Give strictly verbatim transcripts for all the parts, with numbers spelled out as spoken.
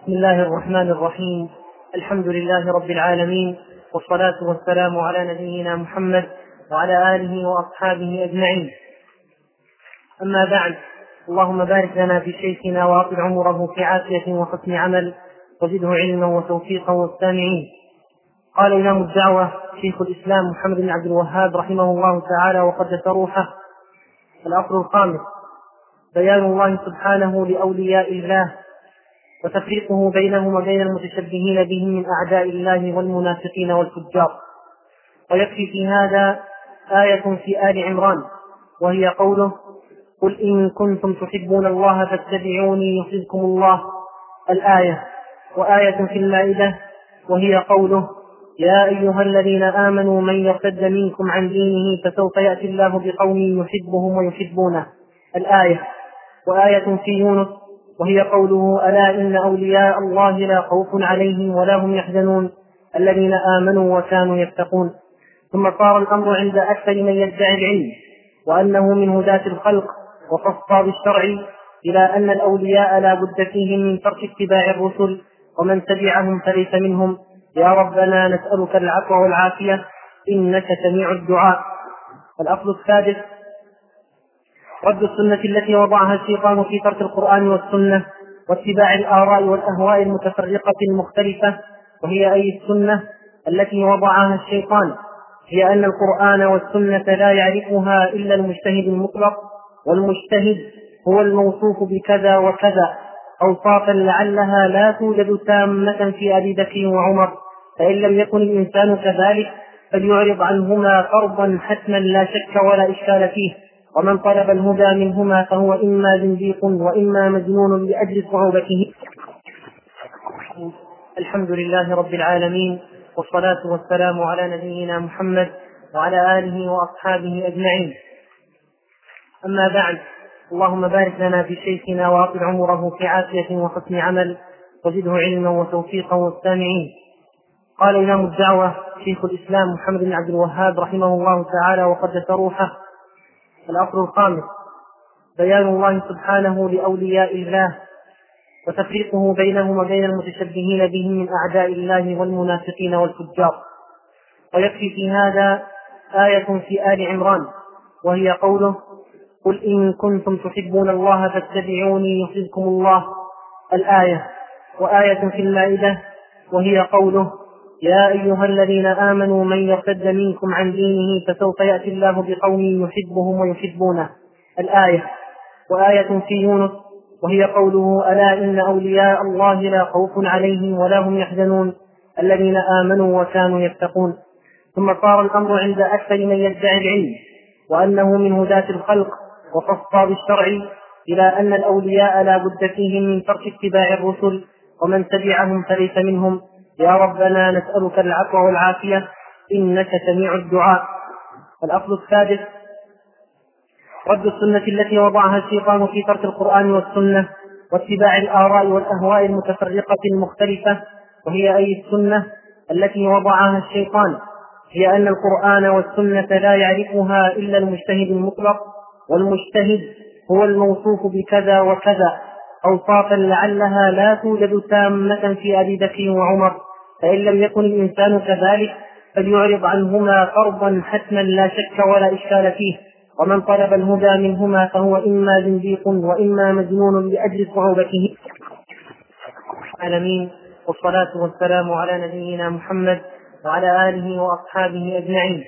بسم الله الرحمن الرحيم. الحمد لله رب العالمين، والصلاة والسلام على نبينا محمد وعلى آله وأصحابه أجمعين. أما بعد، اللهم بارك لنا في شيخنا وأطل عمره في عافية وحسن عمل، وزده علما وتوفيقا والسامعين. قال إمام الدعوة شيخ الإسلام محمد بن عبد الوهاب رحمه الله تعالى وقدس روحه: الأصل الخامس: بيان الله سبحانه لأولياء الله وتفريقه بينهم وبين المتشبهين بهم من أعداء الله والمنافقين والفجار. ويكفي في هذا آية في آل عمران، وهي قوله: قل إن كنتم تحبون الله فاتبعوني يحببكم الله، الآية. وآية في المائدة، وهي قوله: يا أيها الذين آمنوا من يرتد منكم عن دينه فسوف يأتي الله بقوم يحبهم ويحبونه، الآية. وآية في يونس، وهي قوله: ألا إن أولياء الله لا خوف عليهم ولا هم يحزنون الذين آمنوا وكانوا يتقون. ثم صار الأمر عند أكثر من يدعي العلم وأنه من هداة الخلق وخصا بالشرع إلى أن الأولياء لا بد فيهم من ترك اتباع الرسل، ومن تبعهم فليس منهم. يا ربنا نسألك العفو والعافية إنك سميع الدعاء. الأصل السادس: رد السنة التي وضعها الشيطان في ترك القرآن والسنة واتباع الآراء والأهواء المتفرقة المختلفة. وهي أي السنة التي وضعها الشيطان هي أن القرآن والسنة لا يعرفها إلا المجتهد المطلق، والمجتهد هو الموصوف بكذا وكذا، أوصافا لعلها لا توجد تامة في أبي بكر وعمر، فإن لم يكن الإنسان كذلك فليعرض عنهما فرضا حتما لا شك ولا إشكال فيه. ومن طلب الهدى منهما فهو إما زنديق وإما مجنون لأجل صعوبته. الحمد لله رب العالمين، والصلاة والسلام على نبينا محمد وعلى آله وأصحابه أجمعين. أما بعد، اللهم بارك لنا في شيخنا وأطل عمره في عافية وحسن عمل، وزده علما وتوفيقا والسامعين. قال إمام الدعوة شيخ الإسلام محمد بن عبد الوهاب رحمه الله تعالى وقدس روحه: الأصل الخامس: بيان الله سبحانه لأولياء الله وتفريقه بينهم وبين المتشبهين بهم من أعداء الله والمنافقين والفجار. ويكفي في هذا آية في آل عمران، وهي قوله: قل إن كنتم تحبون الله فاتبعوني يحببكم الله، الآية. وآية في المائدة، وهي قوله: يا أيها الذين آمنوا من يرتد منكم عن دينه فسوف يأتي الله بقوم يحبهم ويحبونه، الآية. وآية في يونس، وهي قوله: ألا إن أولياء الله لا خوف عليهم ولا هم يحزنون الذين آمنوا وكانوا يتقون. ثم صار الأمر عند أكثر من يدعي العلم وأنه من هداة الخلق وخصا بالشرع إلى أن الأولياء لا بد فيهم من ترك اتباع الرسل، ومن تبعهم فليس منهم. يا ربنا نسألك العفو والعافية إنك سميع الدعاء. الأصل السادس: رد السنة التي وضعها الشيطان في ترك القرآن والسنة واتباع الآراء والأهواء المتفرقة المختلفة. وهي أي السنة التي وضعها الشيطان هي أن القرآن والسنة لا يعرفها إلا المجتهد المطلق، والمجتهد هو الموصوف بكذا وكذا، أوصافا لعلها لا توجد تامة في أبي بكر وعمر، فإن لم يكن الإنسان كذلك فليعرض عنهما فرضا حتما لا شك ولا إشكال فيه. ومن طلب الهدى منهما فهو إما زنديق وإما مجنون لأجل صعوبته. العالمين، والصلاة والسلام على نبينا محمد وعلى آله وأصحابه أجمعين.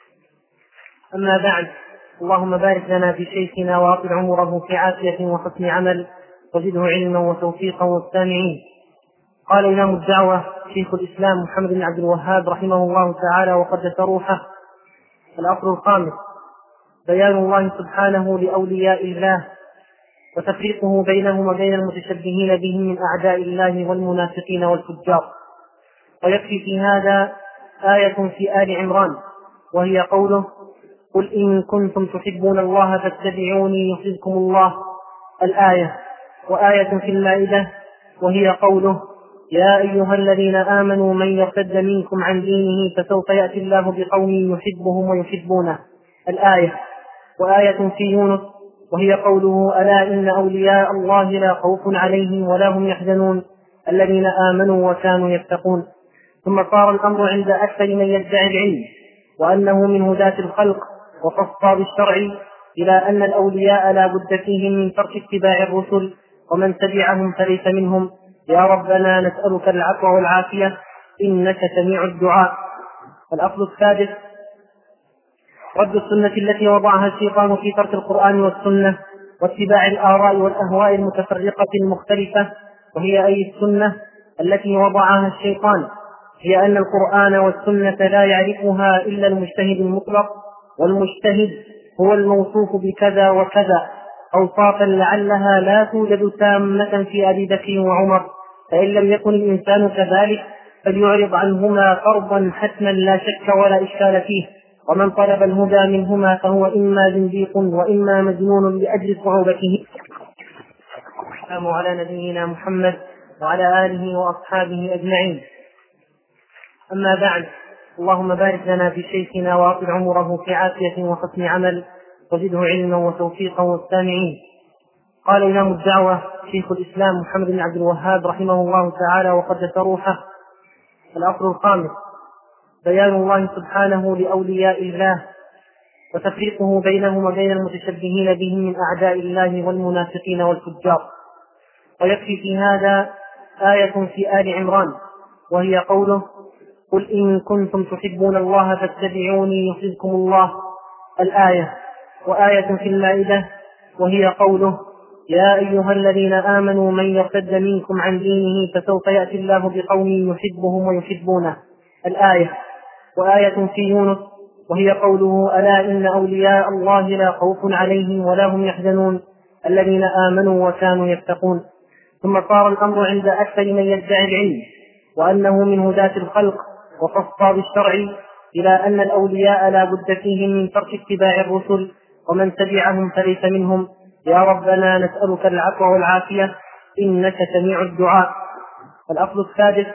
أما بعد، اللهم بارك لنا في شيخنا وأطل عمره في عافية وحسن عمل، وزده علما وتوفيقا والسامعين. قال إمام الدعوة شيخ الإسلام محمد بن عبد الوهاب رحمه الله تعالى وقدس روحه: الأصل الخامس: بيان الله سبحانه لأولياء الله وتفريقه بينهم وبين المتشبهين بهم من أعداء الله والمنافقين والفجار. ويكفي في هذا آية في آل عمران، وهي قوله: قل إن كنتم تحبون الله فاتبعوني يحببكم الله، الآية. وآية في المائدة، وهي قوله: يا أيها الذين آمنوا من يرتد منكم عن دينه فسوف يأتي الله بقوم يحبهم ويحبونه، الآية. وآية في يونس، وهي قوله: ألا إن أولياء الله لا خوف عليهم ولا هم يحزنون الذين آمنوا وكانوا يتقون. ثم صار الأمر عند أكثر من يدعي العلم وأنه من هداة الخلق وخص بالشرع إلى أن الأولياء لا بد فيهم من ترك اتباع الرسل، ومن تبعهم فليس منهم. يا ربنا نسألك العفو والعافية إنك سميع الدعاء. الأصل السادس: رد السنة التي وضعها الشيطان في ترك القرآن والسنة واتباع الآراء والأهواء المتفرقة المختلفة. وهي أي السنة التي وضعها الشيطان هي أن القرآن والسنة لا يعرفها إلا المجتهد المطلق، والمجتهد هو الموصوف بكذا وكذا، أوصافا لعلها لا توجد تامة في أبي بكر وعمر، فإن لم يكن الإنسان كذلك فليعرض عنهما فرضا حتما لا شك ولا إشكال فيه. ومن طلب الهدى منهما فهو إما زنديق وإما مجنون لأجل صعوبته. السلام على نبينا محمد وعلى آله وأصحابه أجمعين. أما بعد، اللهم بارك لنا في شيخنا وأطل عمره في عافية وحسن عمل وزده علما وتوفيقا والسامعين. قال إمام الدعوة شيخ الإسلام محمد بن عبد الوهاب رحمه الله تعالى وقدس روحه: الأصل الخامس: بيان الله سبحانه لأولياء الله وتفريقه بينهم وبين المتشبهين بهم من أعداء الله والمنافقين والفجار. ويكفي في هذا آية في آل عمران وهي قوله: قل إن كنتم تحبون الله فاتبعوني يحببكم الله، الآية. وآية في المائدة وهي قوله: يا أيها الذين آمنوا من يرتد منكم عن دينه فسوف يأتي الله بقوم يحبهم ويحبونه، الآية. وآية في يونس وهي قوله: ألا إن أولياء الله لا خوف عليهم ولا هم يحزنون الذين آمنوا وكانوا يتقون. ثم صار الأمر عند أكثر من يدعي العلم وأنه من هداة الخلق وخص بالشرع إلى أن الأولياء لا بد فيهم من ترك اتباع الرسل، ومن تبعهم فليس منهم. يا ربنا نسألك العفو والعافية إنك سميع الدعاء. الأصل السادس: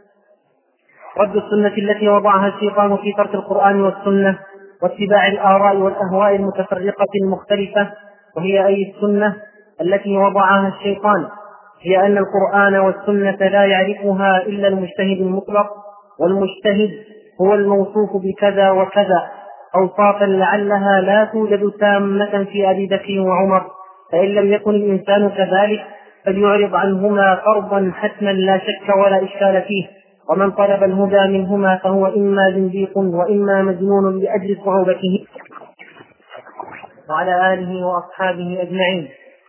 رد السنة التي وضعها الشيطان في ترك القرآن والسنة واتباع الآراء والأهواء المتفرقة المختلفة. وهي أي السنة التي وضعها الشيطان هي أن القرآن والسنة لا يعرفها إلا المجتهد المطلق، والمجتهد هو الموصوف بكذا وكذا، أوصافا لعلها لا توجد تامة في أبي بكر وعمر، فإن لم يكن الإنسان كذلك فليعرض عنهما فرضا حتما لا شك ولا إشكال فيه. ومن طلب الهدى منهما فهو إما زنديق وإما مجنون لأجل صعوبته. وعلى آله وأصحابه أجمعين.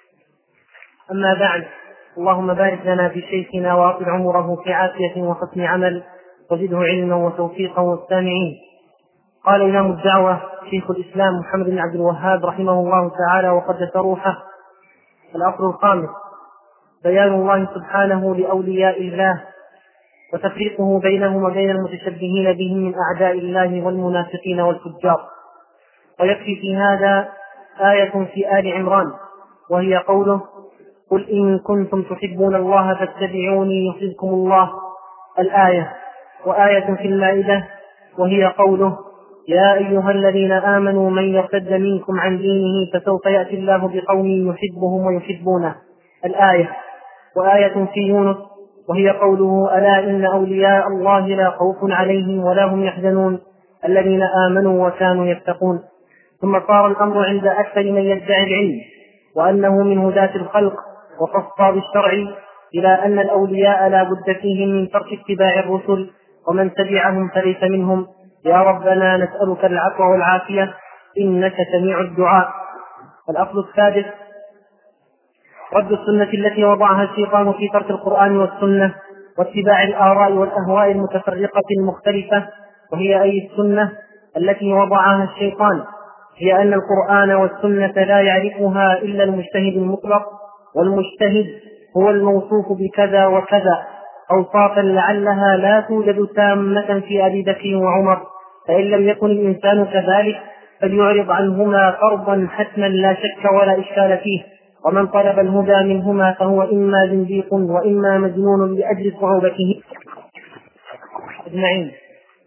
أما بعد، اللهم بارك لنا في شيخنا وأطل عمره في عافية وحسن عمل وزده علما وتوفيقا والسامعين. قال إمام الدعوة شيخ الإسلام محمد بن عبد الوهاب رحمه الله تعالى وقدس روحه: الأصل الخامس: بيان الله سبحانه لأولياء الله وتفريقه بينهم وبين المتشبهين بهم من أعداء الله والمنافقين والفجار. ويكفي في هذا آية في آل عمران وهي قوله: قل إن كنتم تحبون الله فاتبعوني يحببكم الله، الآية. وآية في المائدة وهي قوله: يا أيها الذين آمنوا من يرتد منكم عن دينه فسوف يأتي الله بقوم يحبهم ويحبونه، الآية. وآية في يونس وهي قوله: ألا إن أولياء الله لا خوف عليهم ولا هم يحزنون الذين آمنوا وكانوا يتقون. ثم صار الأمر عند أكثر من يدعي العلم وأنه من هداة الخلق وخص بالشرع إلى أن الأولياء لا بد فيهم من ترك اتباع الرسل، ومن تبعهم فليس منهم. يا ربنا نسألك العفو والعافية إنك سميع الدعاء. الأصل السادس: رد السنة التي وضعها الشيطان في ترك القرآن والسنة واتباع الآراء والأهواء المتفرقة المختلفة. وهي أي السنة التي وضعها الشيطان هي أن القرآن والسنة لا يعرفها إلا المجتهد المطلق، والمجتهد هو الموصوف بكذا وكذا، أوصافا لعلها لا توجد تامة في أبي بكر وعمر، فإن لم يكن الإنسان كذلك فليعرض عنهما فرضا حتما لا شك ولا إشكال فيه. ومن طلب الهدى منهما فهو إما زنديق وإما مجنون لأجل صعوبته أجمعين.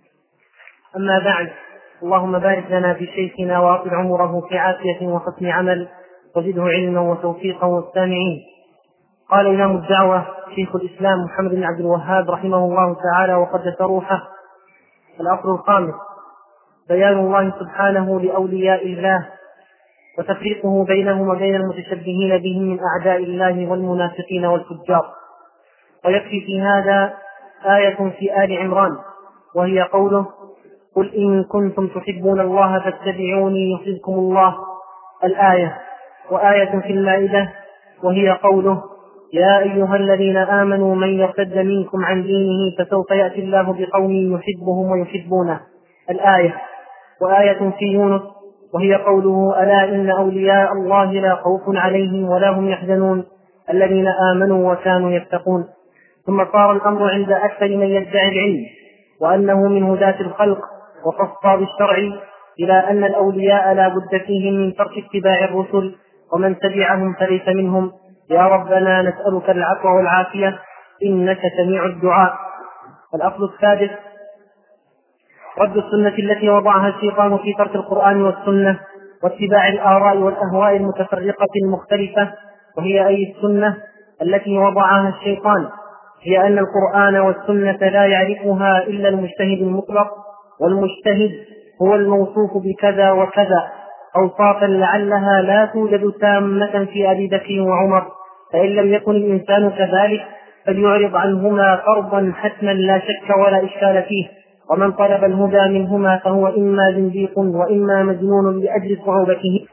أما بعد، اللهم بارك لنا في شيخنا وأطل عمره في عافية وحسن عمل وزده علما وتوفيقا والسامعين. قال إمام الدعوة شيخ الإسلام محمد بن عبد الوهاب رحمه الله تعالى وقدس روحه: الأصل الخامس بيان الله سبحانه لأولياء الله وتفريقه بينهم وبين المتشبهين بهم من أعداء الله والمنافقين والفجار. ويكفي في هذا آية في آل عمران وهي قوله: قل إن كنتم تحبون الله فاتبعوني يحببكم الله، الآية. وآية في المائدة وهي قوله: يا أيها الذين آمنوا من يرتد منكم عن دينه فسوف يأتي الله بقوم يحبهم ويحبونه، الآية. وآية في يونس وهي قوله: ألا إن أولياء الله لا خوف عليهم ولا هم يحزنون الذين آمنوا وكانوا يتقون. ثم صار الأمر عند أكثر من يدعي العلم وأنه من هداة الخلق وخص بالشرع إلى أن الأولياء لا بد فيهم من ترك اتباع الرسل، ومن تبعهم فليس منهم. يا ربنا نسألك العفو والعافية إنك سميع الدعاء. الأصل السادس رد السنة التي وضعها الشيطان في ترك القرآن والسنة واتباع الآراء والأهواء المتفرقة المختلفة، وهي أي السنة التي وضعها الشيطان هي أن القرآن والسنة لا يعرفها إلا المجتهد المطلق، والمجتهد هو الموصوف بكذا وكذا، أوصافا لعلها لا توجد تامة في أبي بكر وعمر، فإن لم يكن الإنسان كذلك فليعرض عنهما فرضا حتما لا شك ولا إشكال فيه، ومن طلب الهدى منهما فهو إما زنديق وإما مجنون لأجل صعوبته.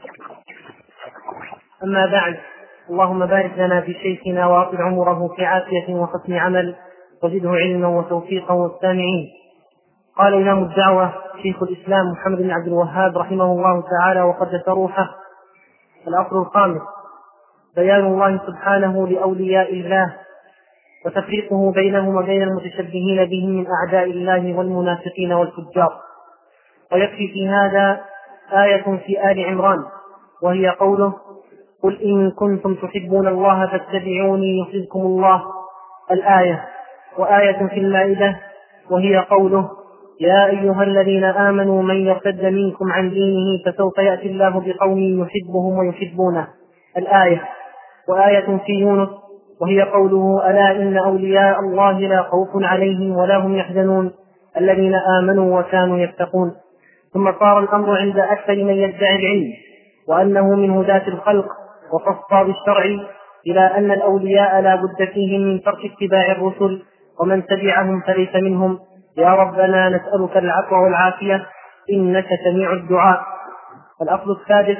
أما بعد، اللهم بارك لنا في شيخنا وأطل عمره في عافية وحسن عمل وزده علما وتوفيقا والسامعين. قال إمام الدعوة شيخ الإسلام محمد بن عبد الوهاب رحمه الله تعالى وقدس روحه: الأصل الخامس بيان الله سبحانه لأولياء الله وتفريقه بينهم وبين المتشبهين بهم من أعداء الله والمنافقين والفجار. ويكفي في هذا آية في آل عمران وهي قوله: قل إن كنتم تحبون الله فاتبعوني يحببكم الله، الآية. وآية في المائدة وهي قوله: يا أيها الذين آمنوا من يرتد منكم عن دينه فسوف يأتي الله بقوم يحبهم ويحبونه، الآية. وآية في يونس وهي قوله: ألا إن أولياء الله لا خوف عليهم ولا هم يحزنون الذين آمنوا وكانوا يتقون. ثم صار الأمر عند أكثر من يدعي العلم وأنه من هداة الخلق وخص بالشرع إلى أن الأولياء لا بد فيهم من ترك اتباع الرسل، ومن تبعهم فليس منهم. يا ربنا نسألك العفو والعافية إنك سميع الدعاء. الأصل السادس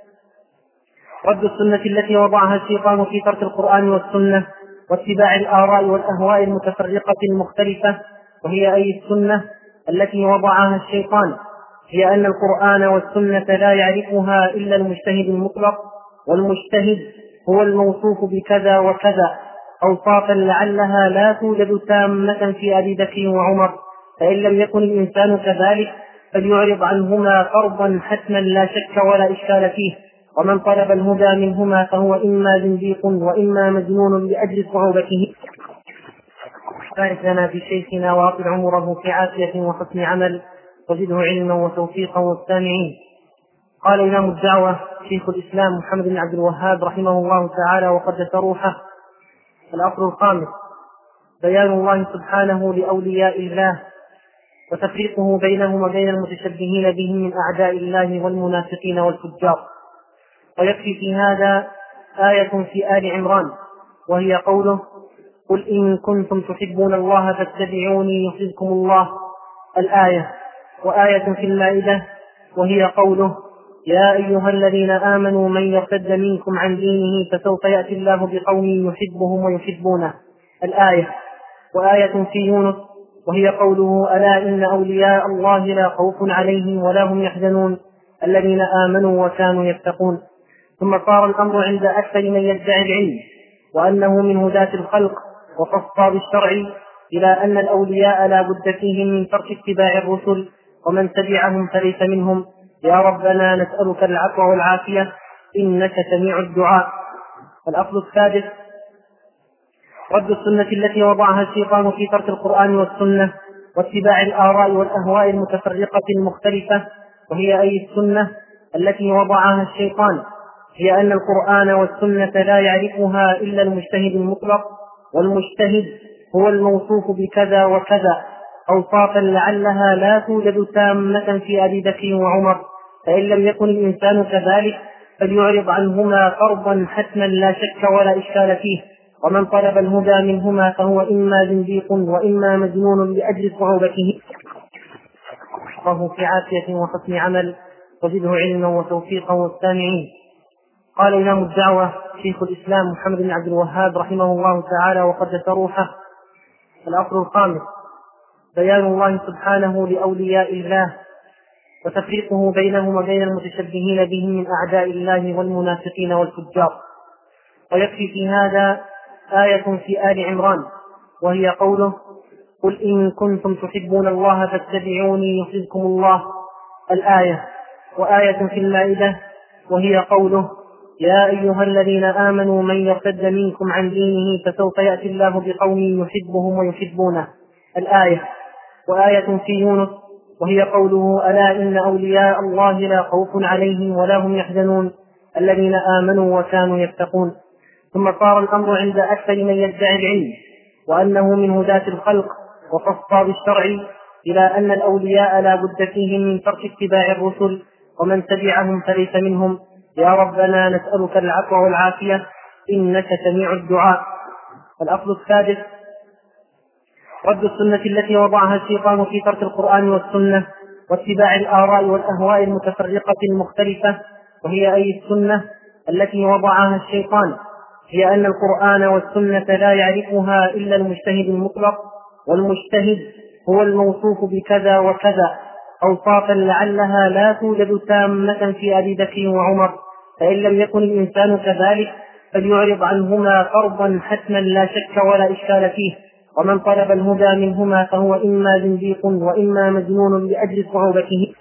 رد السنة التي وضعها الشيطان في ترك القرآن والسنة واتباع الآراء والأهواء المتفرقة المختلفة، وهي أي السنة التي وضعها الشيطان هي أن القرآن والسنة لا يعرفها إلا المجتهد المطلق، والمجتهد هو الموصوف بكذا وكذا، أوصافا لعلها لا توجد تامة في أبي بكر وعمر، فإن لم يكن الإنسان كذلك فليعرض عنهما فرضا حتما لا شك ولا إشكال فيه، ومن طلب الهدى منهما فهو إما زنديق وإما مجنون لأجل صعوبته. بارك لنا في شيخنا وأطل عمره في عافية وحسن عمل وزده علما وتوفيقا والسامعين. قال إمام الدعوة شيخ الإسلام محمد بن عبد الوهاب رحمه الله تعالى وقدس روحه: الأصل الخامس بيان الله سبحانه لأولياء الله وتفريقه بينهم وبين المتشبهين بهم من أعداء الله والمنافقين والفجار. ويكفي في هذا آية في آل عمران وهي قوله: قل إن كنتم تحبون الله فاتبعوني يحببكم الله، الآية. وآية في المائدة وهي قوله: يا أيها الذين آمنوا من يرتد منكم عن دينه فسوف يأتي الله بقوم يحبهم ويحبونه، الآية. وآية في يونس وهي قوله: ألا إن أولياء الله لا خوف عليهم ولا هم يحزنون الذين آمنوا وكانوا يتقون. ثم صار الأمر عند أكثر من يدعي العلم وأنه من هداة الخلق وخص بالشرع إلى أن الأولياء لا بد فيهم من ترك اتباع الرسل، ومن تبعهم فليس منهم. يا ربنا نسألك العفو والعافية إنك سميع الدعاء. الأصل السادس رد السنة التي وضعها الشيطان في ترك القرآن والسنة واتباع الآراء والأهواء المتفرقة المختلفة، وهي أي السنة التي وضعها الشيطان هي أن القرآن والسنة لا يعرفها إلا المجتهد المطلق، والمجتهد هو الموصوف بكذا وكذا، أوصافا لعلها لا توجد تامة في أبي بكر وعمر، فإن لم يكن الإنسان كذلك فليعرض عنهما فرضا حتما لا شك ولا إشكال فيه، ومن طلب الهدى منهما فهو إما زنديق وإما مجنون لأجل صعوبته وهو في عافية وحسن عمل، وزده علما وتوفيقا والسامعين. قال إمام الدعوة شيخ الإسلام محمد بن عبد الوهاب رحمه الله تعالى وقدس روحه: الأصل الخامس بيان الله سبحانه لأولياء الله وتفريقه بينهم وبين المتشبهين بهم من أعداء الله والمنافقين والفجار. ويكفي في هذا آية في آل عمران وهي قوله: قل إن كنتم تحبون الله فاتبعوني يحببكم الله، الآية. وآية في المائدة وهي قوله: يا أيها الذين آمنوا من يرتد منكم عن دينه فسوف يأتي الله بقوم يحبهم ويحبونه، الآية. وآية في يونس وهي قوله: ألا إن أولياء الله لا خوف عليهم ولا هم يحزنون الذين آمنوا وكانوا يتقون. ثم صار الأمر عند أكثر من يدعي العلم وأنه من هداة الخلق وقصى بالشرع إلى أن الأولياء لا بد فيهم من ترك اتباع الرسل، ومن تبعهم فليس منهم. يا ربنا نسألك العفو والعافية إنك سميع الدعاء. الأصل السادس رد السنة التي وضعها الشيطان في ترك القرآن والسنة واتباع الآراء والأهواء المتفرقة المختلفة، وهي أي السنة التي وضعها الشيطان هي أن القرآن والسنة لا يعرفها إلا المجتهد المطلق، والمجتهد هو الموصوف بكذا وكذا، أوصافا لعلها لا توجد تامة في أبي بكر وعمر، فإن لم يكن الإنسان كذلك فليعرض عنهما فرضا حتما لا شك ولا إشكال فيه، ومن طلب الهدى منهما فهو إما زنديق وإما مجنون لأجل صعوبته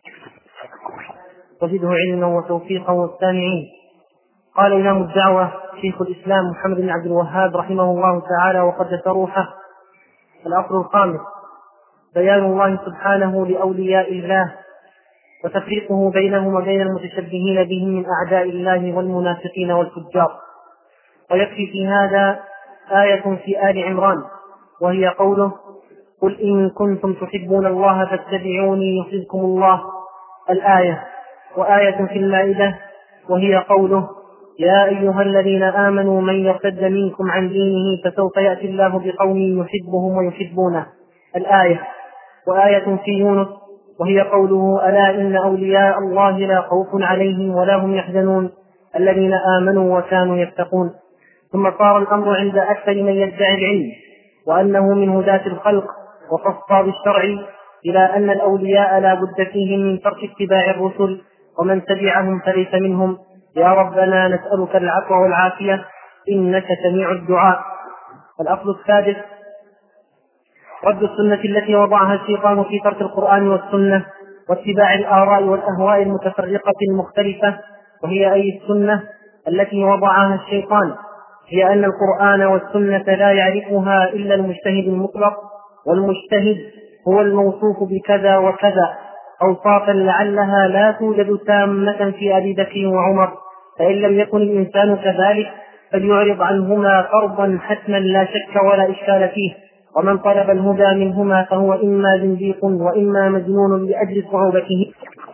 وزده علما وتوفيقا والسامعين. قال إمام الدعوة شيخ الإسلام محمد بن عبد الوهاب رحمه الله تعالى وقدس روحه: الأصل الخامس بيان الله سبحانه لأولياء الله وتفريقه بينهم وبين المتشبهين بهم من أعداء الله والمنافقين والفجار. ويكفي في هذا آية في آل عمران وهي قوله: قل إن كنتم تحبون الله فاتبعوني يحببكم الله، الآية. وآية في المائدة وهي قوله: يا أيها الذين آمنوا من يرتد منكم عن دينه فسوف يأتي الله بقوم يحبهم ويحبونه، الآية. وآية في يونس وهي قوله: ألا إن أولياء الله لا خوف عليهم ولا هم يحزنون الذين آمنوا وكانوا يتقون. ثم صار الأمر عند أكثر من يدعي العلم وأنه من هداة الخلق وقصى بالشرع إلى أن الأولياء لا بد فيهم من ترك اتباع الرسل، ومن تبعهم فليس منهم. يا ربنا نسألك العفو والعافية إنك سميع الدعاء. الأصل السادس رد السنة التي وضعها الشيطان في ترك القرآن والسنة واتباع الآراء والأهواء المتفرقة المختلفة، وهي أي السنة التي وضعها الشيطان هي أن القرآن والسنة لا يعرفها إلا المجتهد المطلق، والمجتهد هو الموصوف بكذا وكذا، أوصافا لعلها لا توجد تامة في أبي بكر وعمر، فإن لم يكن الإنسان كذلك فليعرض عنهما فرضا حتما لا شك ولا إشكال فيه، ومن طلب الهدى منهما فهو إما زنديق وإما مجنون لأجل صعوبته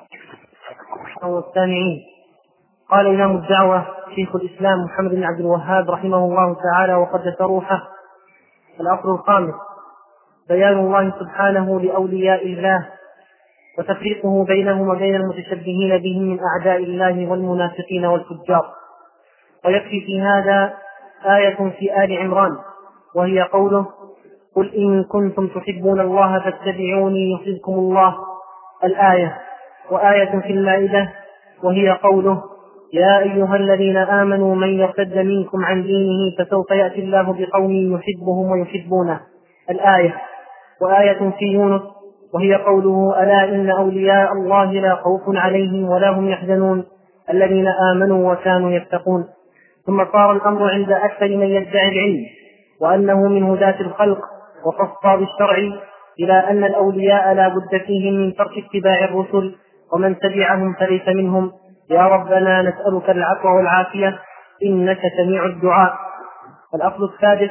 والسامعين. قال إمام الدعوة شيخ الإسلام محمد بن عبد الوهاب رحمه الله تعالى وقدس روحه: الأصل الخامس بيان الله سبحانه لأولياء الله وتفريقه بينهم وبين المتشبهين بهم من أعداء الله والمنافقين والفجار. ويكفي في هذا آية في آل عمران وهي قوله: قل إن كنتم تحبون الله فاتبعوني يحببكم الله، الآية. وآية في المائدة وهي قوله: يا أيها الذين آمنوا من يرتد منكم عن دينه فسوف يأتي الله بقوم يحبهم ويحبونه، الآية. وآية في يونس وهي قوله: ألا إن أولياء الله لا خوف عليهم ولا هم يحزنون الذين آمنوا وكانوا يتقون. ثم صار الأمر عند أكثر من يدعي العلم وأنه من هداة الخلق وقصى بالشرع إلى أن الأولياء لا بد فيهم من ترك اتباع الرسل، ومن تبعهم فليس منهم. يا ربنا نسألك العفو والعافية إنك سميع الدعاء. الأصل السادس: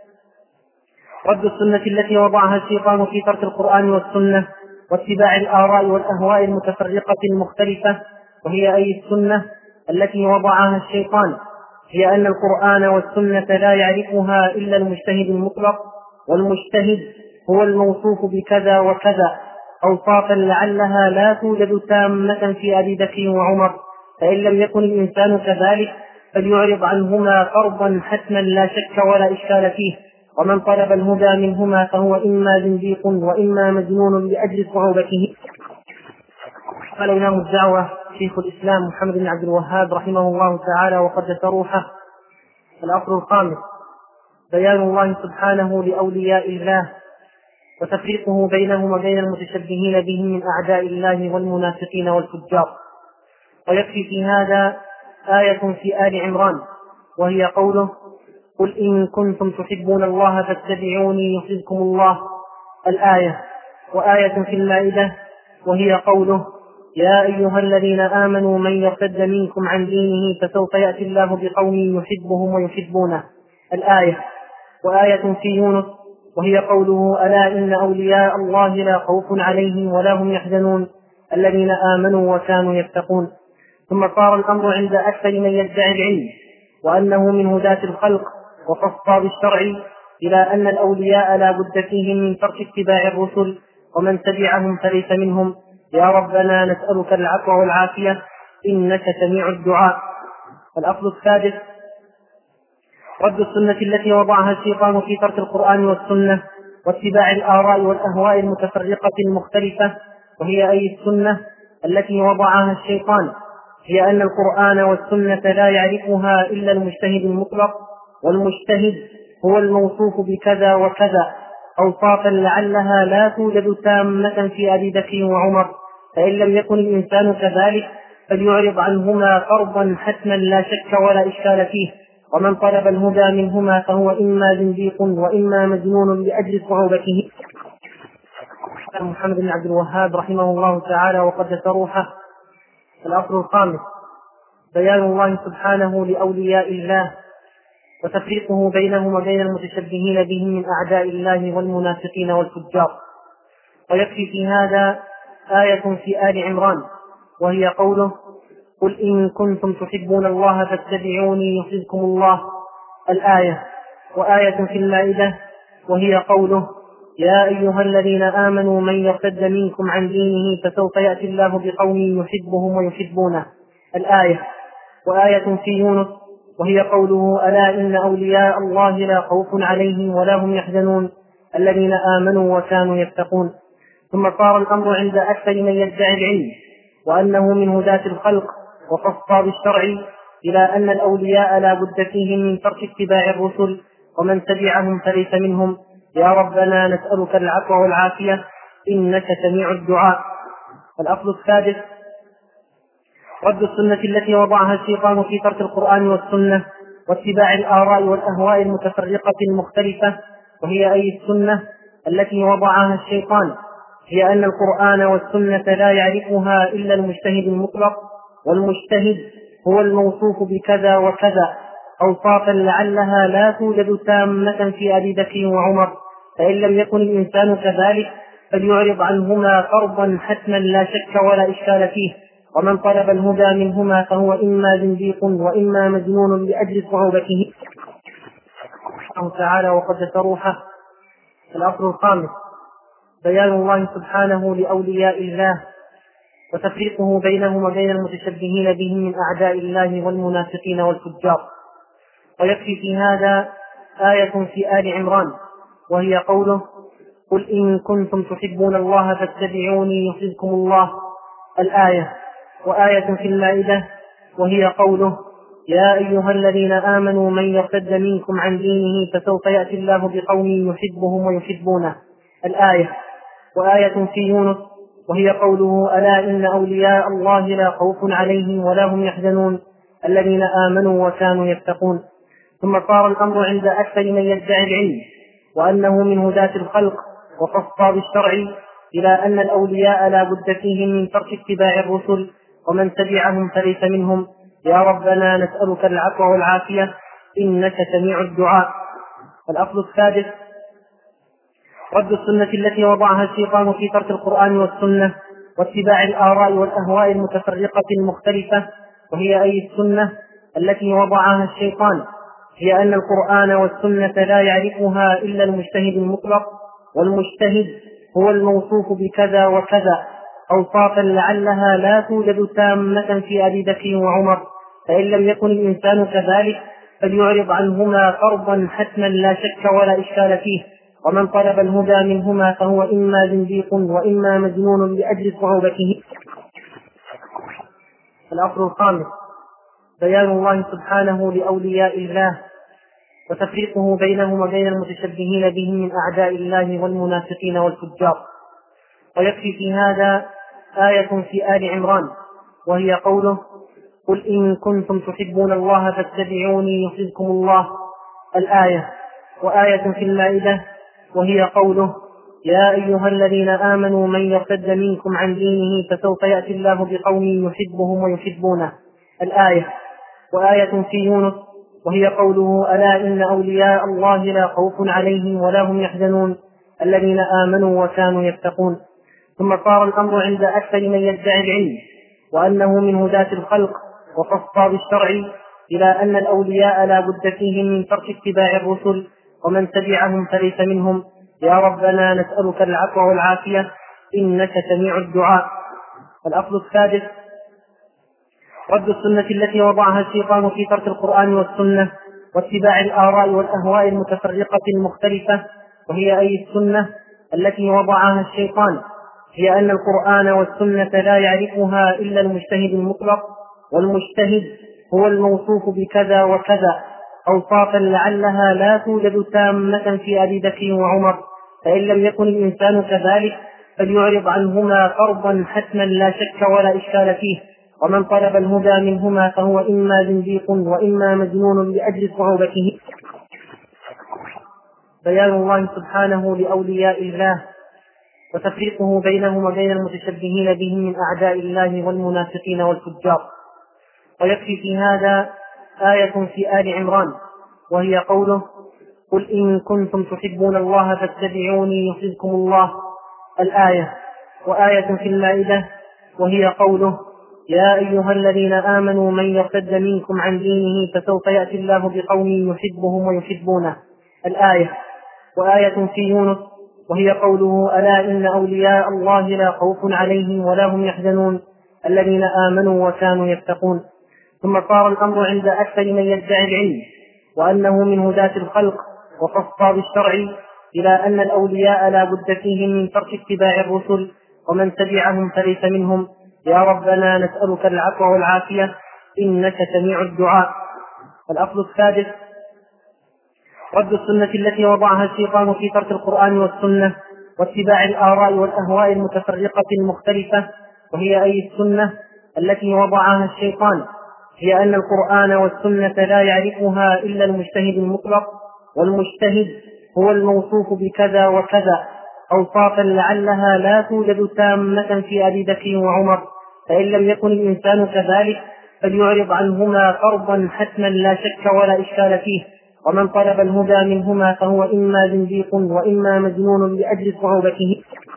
رد السنة التي وضعها الشيطان في ترك القرآن والسنة واتباع الآراء والأهواء المتفرقة المختلفة، وهي أي السنة التي وضعها الشيطان هي أن القرآن والسنة لا يعرفها إلا المجتهد المطلق، والمجتهد هو الموصوف بكذا وكذا، أوصافا لعلها لا توجد تامة في أبي بكر وعمر، فإن لم يكن الإنسان كذلك فليعرض عنهما فرضا حتما لا شك ولا إشكال فيه، ومن طلب الهدى منهما فهو إما زنديق وإما مجنون لأجل صعوبته. قال إمام الدعوة شيخ الإسلام محمد بن عبد الوهاب رحمه الله تعالى وقدس روحه: الأصل الخامس: بيان الله سبحانه لأولياء الله وتفريقه بينهم وبين المتشبهين بهم من أعداء الله والمنافقين والفجار. ويكفي في هذا آية في آل عمران وهي قوله: قل إن كنتم تحبون الله فاتبعوني يحببكم الله، الآية. وآية في المائدة وهي قوله: يا أيها الذين آمنوا من يرتد منكم عن دينه فسوف يأتي الله بقوم يحبهم ويحبونه، الآية. وآية في يونس وهي قوله: ألا إن أولياء الله لا خوف عليهم ولا هم يحزنون الذين آمنوا وكانوا يتقون. ثم صار الأمر عند أكثر من يدعي العلم وأنه من هداة الخلق وخص بالشرع إلى أن الأولياء لا بد فيهم من ترك اتباع الرسل، ومن تبعهم فليس منهم. يا ربنا نسألك العفو والعافية إنك سميع الدعاء. الأصل السادس: رد السنة التي وضعها الشيطان في ترك القرآن والسنة واتباع الآراء والأهواء المتفرقة المختلفة، وهي أي السنة التي وضعها الشيطان هي أن القرآن والسنة لا يعرفها إلا المجتهد المطلق، والمجتهد هو الموصوف بكذا وكذا، أوصافا لعلها لا توجد تامة في أبي بكر وعمر، فإن لم يكن الإنسان كذلك فليعرض عنهما فرضا حتما لا شك ولا إشكال فيه، ومن طلب الهدى منهما فهو إما زنديق وإما مجنون لأجل صعوبته. محمد بن عبد الوهاب رحمه الله تعالى وقدس روحه: الأصل الخامس: بيان الله سبحانه لأولياء الله وتفريقه بينهم وبين المتشبهين بهم من أعداء الله والمنافقين والفجار. ويكفي في هذا آية في آل عمران وهي قوله: قل إن كنتم تحبون الله فاتبعوني يحببكم الله، الآية. وآية في المائدة وهي قوله: يا أيها الذين آمنوا من يرتد منكم عن دينه فسوف يأتي الله بقوم يحبهم ويحبونه، الآية. وآية في يونس وهي قوله: ألا إن أولياء الله لا خوف عليهم ولا هم يحزنون الذين آمنوا وكانوا يتقون. ثم صار الأمر عند أكثر من يدعي العلم وأنه من هداة الخلق وخص بالشرع إلى أن الأولياء لا بد فيهم من ترك اتباع الرسل، ومن تبعهم فليس منهم. يا ربنا نسألك العفو والعافية إنك سميع الدعاء. الأصل السادس: رد السنة التي وضعها الشيطان في ترك القرآن والسنة واتباع الآراء والأهواء المتفرقة المختلفة، وهي أي السنة التي وضعها الشيطان هي أن القرآن والسنة لا يعرفها إلا المجتهد المطلق، والمجتهد هو الموصوف بكذا وكذا، أوصافا لعلها لا توجد تامة في أبي بكر وعمر، فإن لم يكن الإنسان كذلك فليعرض عنهما فرضا حتما لا شك ولا إشكال فيه، ومن طلب الهدى منهما فهو إما زنديق وإما مجنون لأجل صعوبته. الله تعالى وقدس روحه. الأصل الخامس: بيان الله سبحانه لأولياء الله وتفريقه بينهم وبين المتشبهين بهم من أعداء الله والمنافقين والفجار. ويكفي في هذا آية في آل عمران وهي قوله: قل إن كنتم تحبون الله فاتبعوني يحببكم الله، الآية. وآية في المائدة وهي قوله: يا أيها الذين آمنوا من يرتد منكم عن دينه فسوف يأتي الله بقوم يحبهم ويحبونه، الآية. وآية في يونس وهي قوله: ألا إن أولياء الله لا خوف عليهم ولا هم يحزنون الذين آمنوا وكانوا يتقون. ثم صار الأمر عند أكثر من يدعي العلم وأنه من هداة الخلق وخص بالشرع إلى أن الأولياء لا بد فيهم من ترك اتباع الرسل، ومن تبعهم فليس منهم. يا ربنا نسألك العفو والعافية إنك سميع الدعاء. الأصل السادس: رد السنة التي وضعها الشيطان في ترك القرآن والسنة واتباع الآراء والأهواء المتفرقة المختلفة، وهي أي السنة التي وضعها الشيطان هي أن القرآن والسنة لا يعرفها إلا المجتهد المطلق، والمجتهد هو الموصوف بكذا وكذا، أوصافا لعلها لا توجد تامة في أبي بكر وعمر، فإن لم يكن الإنسان كذلك فليعرض عنهما فرضا حتما لا شك ولا إشكال فيه، ومن طلب الهدى منهما فهو إما زنديق وإما مجنون لأجل صعوبته. الأصل الخامس: بيان الله سبحانه لأولياء الله وتفريقه بينهم وبين المتشبهين بهم من أعداء الله والمنافقين والفجار. ويكفي في هذا آية في آل عمران وهي قوله: قل إن كنتم تحبون الله فاتبعوني يحببكم الله، الآية. وآية في المائدة وهي قوله: يا أيها الذين آمنوا من يرتد منكم عن دينه فسوف يأتي الله بقوم يحبهم ويحبونه، الآية. وآية في يونس وهي قوله: ألا إن أولياء الله لا خوف عليهم ولا هم يحزنون الذين آمنوا وكانوا يتقون. ثم صار الأمر عند أكثر من يدعي العلم وأنه من هداة الخلق وخصاص الشرع إلى أن الأولياء لا بد فيهم من ترك اتباع الرسل، ومن تبعهم فليس منهم. يا ربنا نسألك العفو والعافية إنك سميع الدعاء. الأصل السادس: رد السنة التي وضعها الشيطان في ترك القرآن والسنة واتباع الآراء والأهواء المتفرقة المختلفة، وهي أي السنة التي وضعها الشيطان هي أن القرآن والسنة لا يعرفها إلا المجتهد المطلق، والمجتهد هو الموصوف بكذا وكذا، أوصافا لعلها لا توجد تامة في أبي بكر وعمر، فإن لم يكن الإنسان كذلك فليعرض عنهما فرضا حتما لا شك ولا إشكال فيه، ومن طلب الهدى منهما فهو إما زنديق وإما مجنون لأجل صعوبته. بيان الله سبحانه لأولياء الله وتفريقه بينهم وبين المتشبهين بهم من أعداء الله والمنافقين والفجار. ويكفي في هذا آية في آل عمران وهي قوله: قل إن كنتم تحبون الله فاتبعوني يحببكم الله، الآية. وآية في المائدة وهي قوله: يا أيها الذين آمنوا من يرتد منكم عن دينه فسوف يأتي الله بقوم يحبهم ويحبونه، الآية. وآية في يونس وهي قوله: ألا إن أولياء الله لا خوف عليهم ولا هم يحزنون الذين آمنوا وكانوا يتقون. ثم صار الأمر عند أكثر من يدعي العلم وأنه من هداة الخلق وخصاص الشرع إلى أن الأولياء لا بد فيهم من ترك اتباع الرسل، ومن تبعهم فليس منهم. يا ربنا نسألك العفو والعافية إنك سميع الدعاء. الأصل السادس: رد السنة التي وضعها الشيطان في ترك القرآن والسنة واتباع الآراء والأهواء المتفرقة المختلفة، وهي أي السنة التي وضعها الشيطان هي أن القرآن والسنة لا يعرفها إلا المجتهد المطلق، والمجتهد هو الموصوف بكذا وكذا، أوصافا لعلها لا توجد تامة في أبي بكر وعمر، فإن لم يكن الإنسان كذلك فليعرض عنهما فرضا حتما لا شك ولا إشكال فيه، ومن طلب الهدى منهما فهو إما زنديق وإما مجنون لأجل صعوبته.